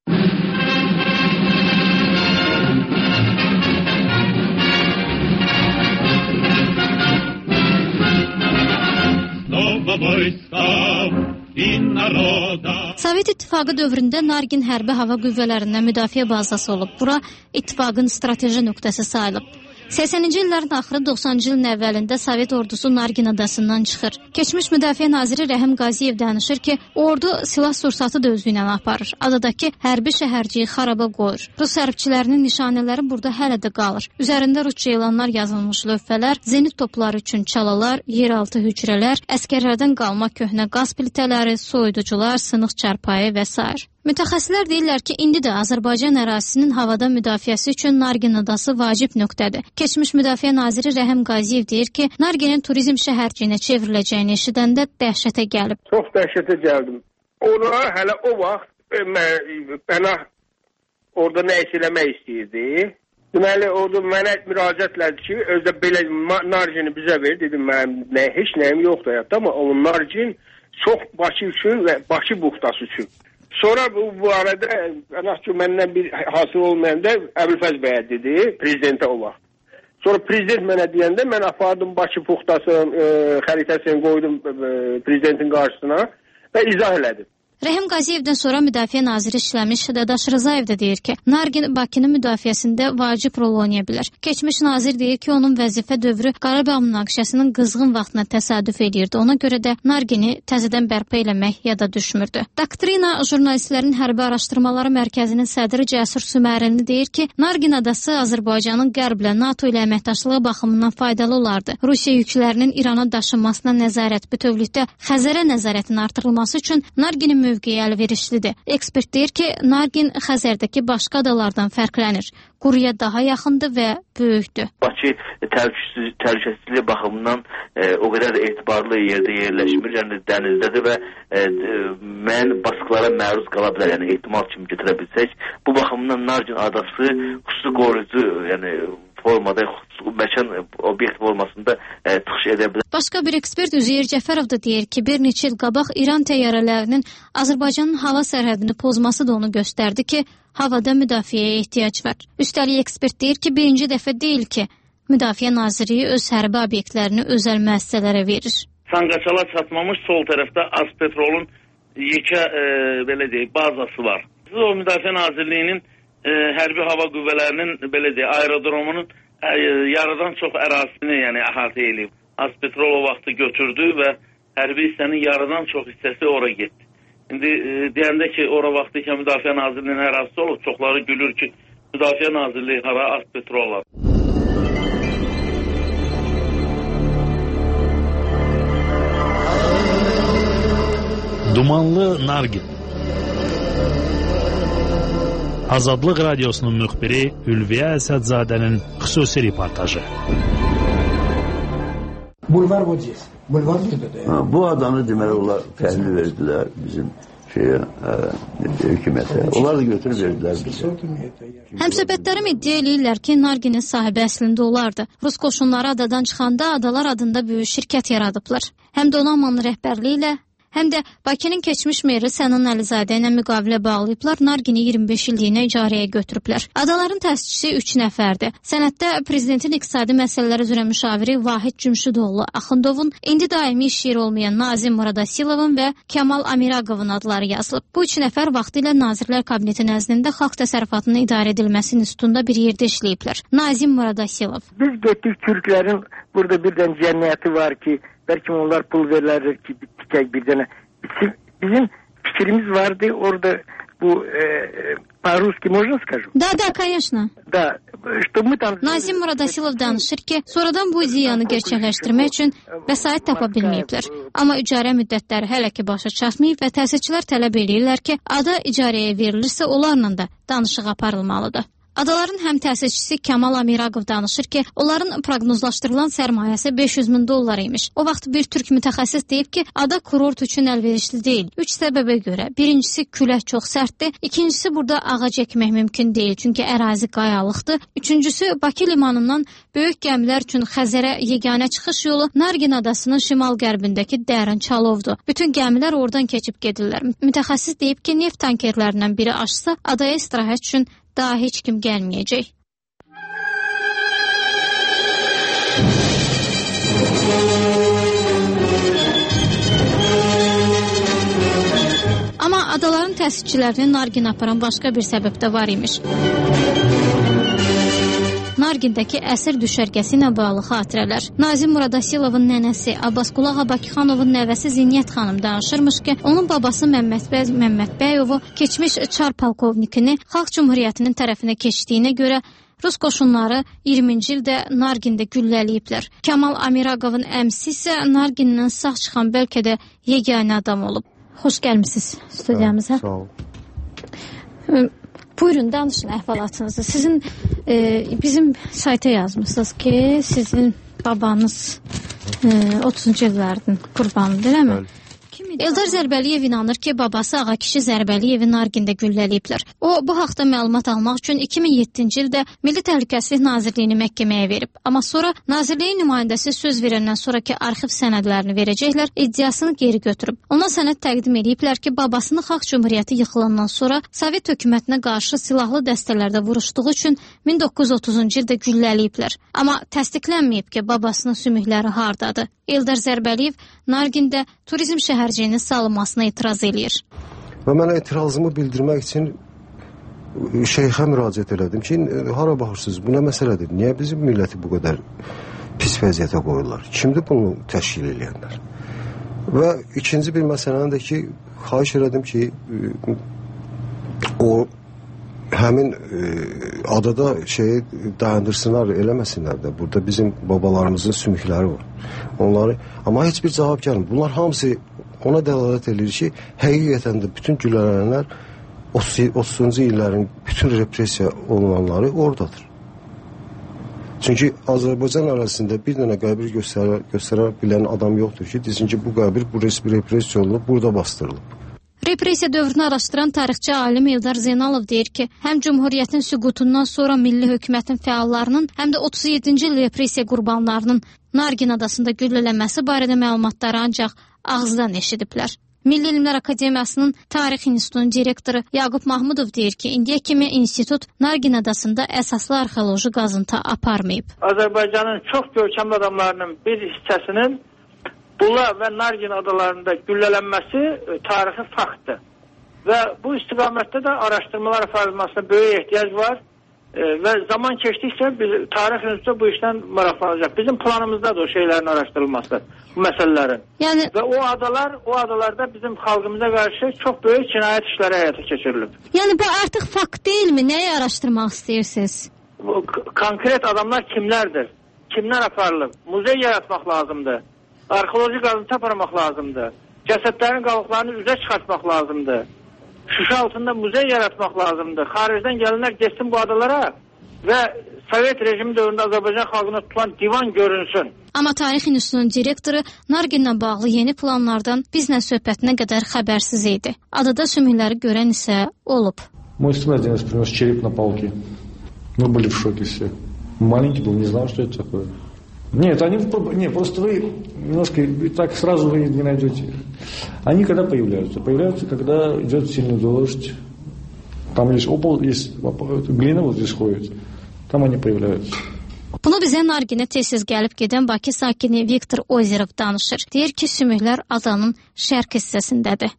Sovet İttifaqı dövründə Nargin hərbi hava qüvvələrindən müdafiə bazası olub. Bura ittifaqın strateji nöqtəsi sayılıb. 80-ci illərin axırı 90-cı ilin əvvəlində Sovet ordusu Nargin adasından çıxır. Keçmiş müdafiə naziri Rəhim Qaziyev danışır ki, ordu silah sursatı da özü ilə aparır. Adadakı hərbi şəhərciyi xaraba qoyur. Rus hərbçilərinin nişanələri burada hələ də qalır. Üzərində rusca elanlar yazılmış lövhələr, zenit topları üçün çalalar, yeraltı hücrələr, əskərlərdən qalma köhnə qaz plitələri, soyuducular, sınıq çarpayı və s. Mütəxəssislər deyirlər ki, indi də Azərbaycan ərazisinin havada müdafiəsi üçün Nargin adası vacib nöqtədir. Keçmiş müdafiə naziri Rəhim Qaziyev deyir ki, Narginin turizm şəhərciyinə çevriləcəyini eşidəndə dəhşətə gəlib. Çox dəhşətə gəldim. Ona hələ o vaxt Pənah orada nə eləmək istəyirdi. Deməli, orada mənə müraciət elədi ki, özdə belə nargini bizə ver. Dedim, mənim heç nəyim yoxdur həyatda, amma o nargin çox Bakı üçün və Bakı buxtası üçün. Sonra bu arada məndən bir hasıl olmayanda Əbülfəz bəyə dedi, prezidentə o vaxt. Sonra prezident mənə deyəndə mən apardım Bakı buxtasının xəritəsini qoydum prezidentin qarşısına və izah elədim. Rəhim Qaziyevdən sonra Müdafiə Naziri işləmiş Dadaş Rzayev də deyir ki, Nargin Bakının müdafiəsində vacib rol oynaya bilər. Keçmiş nazir deyir ki, onun vəzifə dövrü Qarabağ münaqişəsinin qızğın vaxtına təsadüf edirdi. Ona görə də Nargini təzədən bərpa eləmək yada düşmürdü. Doktrina Jurnalistlərin Hərbi Araşdırmaları Mərkəzinin sədri Cəsur Sümərini deyir ki, Nargin adası Azərbaycanın qərblə NATO ilə əməkdaşlığı baxımından faydalı olardı. Rusiya yüklərinin İrana daşınmasına nəzarət, bütövlükdə Xəzərə nəzarətin artırılması üçün Narginin mövqeyi əlverişlidir. Ekspert deyir ki, Nargin Xəzərdəki başqa adalardan fərqlənir. Quruya daha yaxındır və böyükdür. Bakı təhlükəsizlik baxımından o qədər etibarlı yerdə yerləşmir, yəni dənizdədir və müəyyən baskılara məruz qala bilər, yəni ehtimal kimi götürə bilsək. Bu baxımdan Nargin adası xüsusi qoruyucu, yəni formada, məkan obyekt formasında çıxış edə bilər. Başqa bir ekspert Üzeyir Cəfərov da deyir ki, bir neçə il qabaq İran təyyarələrinin Azərbaycanın hava sərhədini pozması da onu göstərdi ki, havada müdafiəyə ehtiyac var. Üstəlik ekspert deyir ki, birinci dəfə deyil ki, Müdafiə Nazirliyi öz hərbi obyektlərini özəl müəssisələrə verir. Sanqaçala çatmamış sol tərəfdə Azpetrolun yekə belə deyək, bazası var. O Müdafiə Nazirliyinin hərbi hava qüvvələrinin belə deyək, aerodromunun yarıdan çox ərazisini yəni əhatə edib. Azpetrol o vaxtı götürdü və hərbi hissənin yarıdan çox hissəsi ora getdi. İndi deyəndə ki, ora vaxtı ki, Müdafiə Nazirliyinin ərazisi olub, çoxları gülür ki, Müdafiə Nazirliyi hara Azpetrol var. Dumanlı Nargin. Azadlıq Radiosunun müxbiri Ülviyə Əsədzadənin xüsusi reportajı. Bulvar bu cez. Bulvar burada. Bu adamı deməli onlar təhvil verdilər bizim hökumətə. Onlar da götürüb verdilər bizə. Həmsöhbətlərim iddia eləyirlər ki, Narginin sahibi əslində olardı. Rus qoşunları adadan çıxanda Adalar adında böyük şirkət yaradıblar. Həm də Onamanın rəhbərliyi ilə, həm də Bakının keçmiş meri Sənan Əlizadə ilə müqavilə bağlayıblar, Nargini 25 illiyinə icarəyə götürüblər. Adaların təsisçisi 3 nəfərdir. Sənəddə prezidentin iqtisadi məsələlər üzrə müşaviri Vahid Cümşüdoğlu Axundovun, indi daimi iş yeri olmayan Nazim Muradasilovun və Kamal Amiraqovun adları yazılıb. Bu 3 nəfər vaxtilə Nazirlər Kabineti nəzdində Xalq Təsərrüfatının idarə edilməsi institutunda bir yerdə işləyiblər. Nazim Muradasilov. Biz getdik Türklərin burada birdən cəmiyyəti var ki, bəlkə onlar pul verirlər ki, bir dənə. Bizim fikrimiz vardı orada bu по-русски можно скажу? Да, конечно. Да, что мы там... Nazim Muradasilov danışır ki, sonradan bu ideyanı gerçəkləşdirmək üçün vəsait tapa bilməyiblər. Amma icarə müddətləri hələ ki başa çatmayıb və təsisçilər tələb edirlər ki, ada icarəyə verilirsə, onlarla da danışıq aparılmalıdır. Adaların həm təsisçisi Kamal Amiraqov danışır ki, onların proqnozlaşdırılan sərmayəsi $500.000 imiş. O vaxt bir türk mütəxəssis deyib ki, ada kurort üçün əlverişli deyil. 3 səbəbə görə. Birincisi, külək çox sərtdir. İkincisi, burada ağac əkmək mümkün deyil, çünki ərazi qayalıqdır. Üçüncüsü, Bakı limanından böyük gəmilər üçün Xəzərə yeganə çıxış yolu Nargin adasının şimal-qərbindəki dərin Çalovdur. Bütün gəmilər oradan keçib gedirlər. Mütəxəssis deyib ki, neft tankerlərindən biri aşsa, adaya istirahət üçün daha heç kim gəlməyəcək. Amma adaların təsisçilərini Nargin aparan başqa bir səbəb də var imiş. Nargindəki əsir düşərgəsi ilə bağlı xatirələr. Nazim Muradasilovun nənəsi Abbasqulu Bakıxanovun nəvəsi Zinyət xanım danışırmış ki, onun babası Məmmədbəyovu keçmiş çar polkovnikini Xalq Cümhuriyyətinin tərəfinə keçdiyinə görə Rus qoşunları 20-ci ildə Nargində gülləliyiblər. Kamal Amiraqovun əmsi isə Nargindən sağ çıxan bəlkə də yeganə adam olub. Xoş gəlmisiniz studiyamıza. Sağ olun. Buyurun, danışın əhvalatınızı. Sizin bizim sayta yazmışsınız ki, sizin babanız 30-cu illərin qurbanıdır, eləmi? Kim Eldar Zərbəliyev inanır ki, babası ağa kişi Zərbəliyevi Nargində gülləliyiblər. O, bu haqda məlumat almaq üçün 2007-ci ildə Milli Təhlükəsizlik Nazirliyini məhkəməyə verib. Amma sonra Nazirliyin nümayəndəsi söz verəndən sonraki arxiv sənədlərini verəcəklər, iddiasını geri götürüb. Ona sənəd təqdim ediblər ki, babasını Xalq Cümhuriyyəti yıxılandan sonra Sovet hökumətinə qarşı silahlı dəstələrdə vuruşduğu üçün 1930-cu ildə gülləliyiblər. Amma təsdiqlənməyib ki, babasının sümükləri hardadır. Eldar Zərbəliyev Nargində turizm şəhərciyinin salınmasına etiraz eləyir. Və mən etirazımı bildirmək üçün şeyxə müraciət elədim ki, hara baxırsınız, bu nə məsələdir? Niyə bizim milləti bu qədər pis vəziyyətə qoyurlar? Kimdir bunu təşkil edənlər? Və ikinci bir məsələni də ki, xahiş elədim ki, o həmin adada şeyi dayandırsınlar, eləməsinlər də. Burada bizim babalarımızın sümükləri var. Onları, amma heç bir cavab gəlmir. Bunlar hamısı ona dəlalət edir ki, həqiqətən də bütün güllələnlər 30-cu illərin bütün repressiya olunanları oradadır. Çünki Azərbaycan arasında bir dənə qəbir göstərə bilən adam yoxdur ki, desin ki, bu qəbir, bu repressiya olunub, burada bastırılıb. Repressiya dövrünü araşdıran tarixçi alim Eldar Zeynalov deyir ki, həm Cümhuriyyətin süqutundan sonra milli hökumətin fəallarının, həm də 37-ci il repressiya qurbanlarının Nargin adasında güllələnməsi barədə məlumatları ancaq ağızdan eşidiblər. Milli Elmlər Akademiyasının Tarix İnstitutunun direktoru Yaqub Mahmudov deyir ki, indiyə kimi institut Nargin adasında əsaslı arxeoloji qazıntı aparmayıb. Azərbaycanın çox görkəmli adamlarının bir hissəsinin Bula və Nargin adalarında güllələnməsi tarixi faktdır. Və bu istiqamətdə də araşdırmalar aparılmasına böyük ehtiyac var. Və zaman keçdikcə Tarix İnstitutu bu işdən maraqlanacaq. Bizim planımızdadır o şeylərin araşdırılması, bu məsələlərin. Yəni, və o adalarda bizim xalqımıza qarşı çox böyük cinayət işləri həyata keçirilib. Yəni bu artıq fakt deyilmi? Nəyi araşdırmaq istəyirsiniz? Konkret adamlar kimlərdir? Kimlər aparılıb? Muzey yaratmaq lazımdır. Arxeoloji qazıntı aparmaq lazımdır. Cəsədlərin qalıqlarını üzə çıxartmaq lazımdır. Şuşa altında muzey yaratmaq lazımdır. Xaricdən gəlinlər getsin bu adalara və Sovet rejimi dövründə Azərbaycan xalqına tutulan divan görünsün. Amma Tarix İnstitutunun direktoru Narginlə bağlı yeni planlardan bizlə söhbətinə qədər xəbərsiz idi. Adada sümükləri görən isə olub. Мой сын один раз принес череп на палке. Мы были в шоке все. Маленький был, не знал, что это такое. Нет, просто вы немножко так сразу вы не найдете. Они когда появляются? Появляются, когда идет сильный дождь. Там есть глина вот здесь ходит. Там они появляются. Bunu bizə Narginə tez-tez gəlib gedən Bakı sakini Viktor Ozerov danışır. Deyir ki, sümüklər adanın şərq hissəsindədir.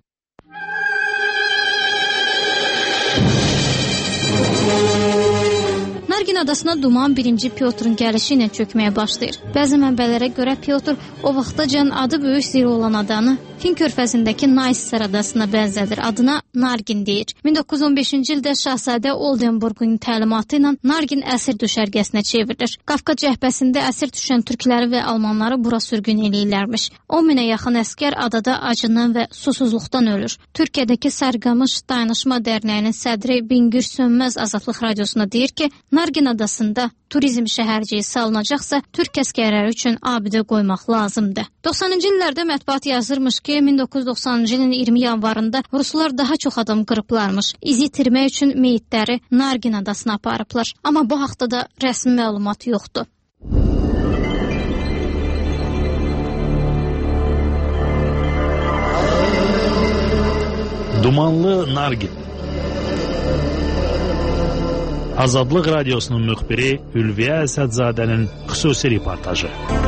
Nargin adasına Duman 1-ci Pyotrun gəlişi ilə çökməyə başlayır. Bəzi mənbələrə görə Pyotr o vaxtacan adı böyük zirə olan adanı Fin körfəzindəki Naysar adasına bənzədir. Adına Nargin deyir. 1915-ci ildə Şahzadə Oldenburgun təlimatı ilə Nargin əsir düşərgəsinə çevrilir. Qafqaz cəhbəsində əsir düşən türkləri və almanları bura sürgün eləyirlərmiş. 10 minə yaxın əskər adada acından və susuzluqdan ölür. Türkiyədəki Sarıqamış Dayanışma Dərnəyinin sədri Bingür Sönməz Azadlıq Radiosuna deyir ki, Nargin adasında turizm şəhərciyi salınacaqsa, türk əskərləri üçün abidə qoymaq lazımdır. 90-cı illərdə mətbuat yazırmış ki, 1990-cı ilin 20 yanvarında Ruslar daha çox adam qırıblarmış. İzi itirmək üçün meyitləri Nargin adasına aparıblar. Amma bu haqda da rəsmi məlumat yoxdur. Dumanlı Nargin. Azadlıq Radiosunun müxbiri Ülviyə Əsədzadənin xüsusi reportajı.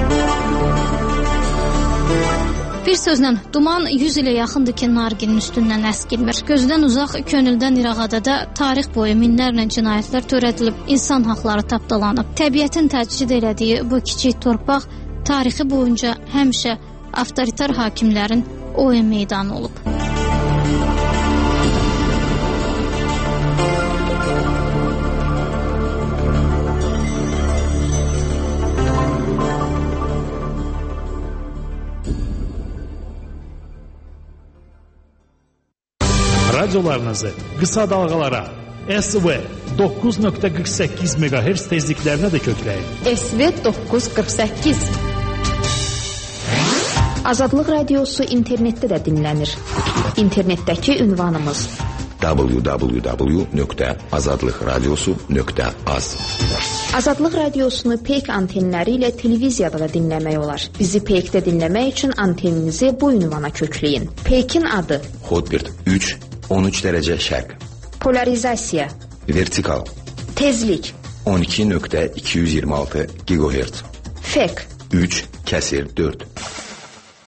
Bir sözlə, duman 100 ilə yaxındır ki, Narginin üstündən əskilmir. Gözdən uzaq, könüldən iraq adada tarix boyu minlərlə cinayətlər törədilib, insan haqları tapdalanıb. Təbiətin təcrid elədiyi bu kiçik torpaq tarixi boyunca həmişə avtoritar hakimlərin oyun meydanı olub. Radiolarınızı qısa dalğalara SV 9.48 MHz tezliklərinə də kökləyin. SV 948 Azadlıq Radiosu internetdə də dinlənir. İnternetdəki ünvanımız www.azadlıqradiosu.az. Azadlıq Radiosunu peyk antenləri ilə televiziyada da dinləmək olar. Bizi peykdə dinləmək üçün anteninizi bu ünvana kökləyin. Peykin adı Hotbird 3, 13 dərəcə şərq. Polarizasiya, Vertikal tezlik, 12.226 GHz. fek, 3, kəsir 4.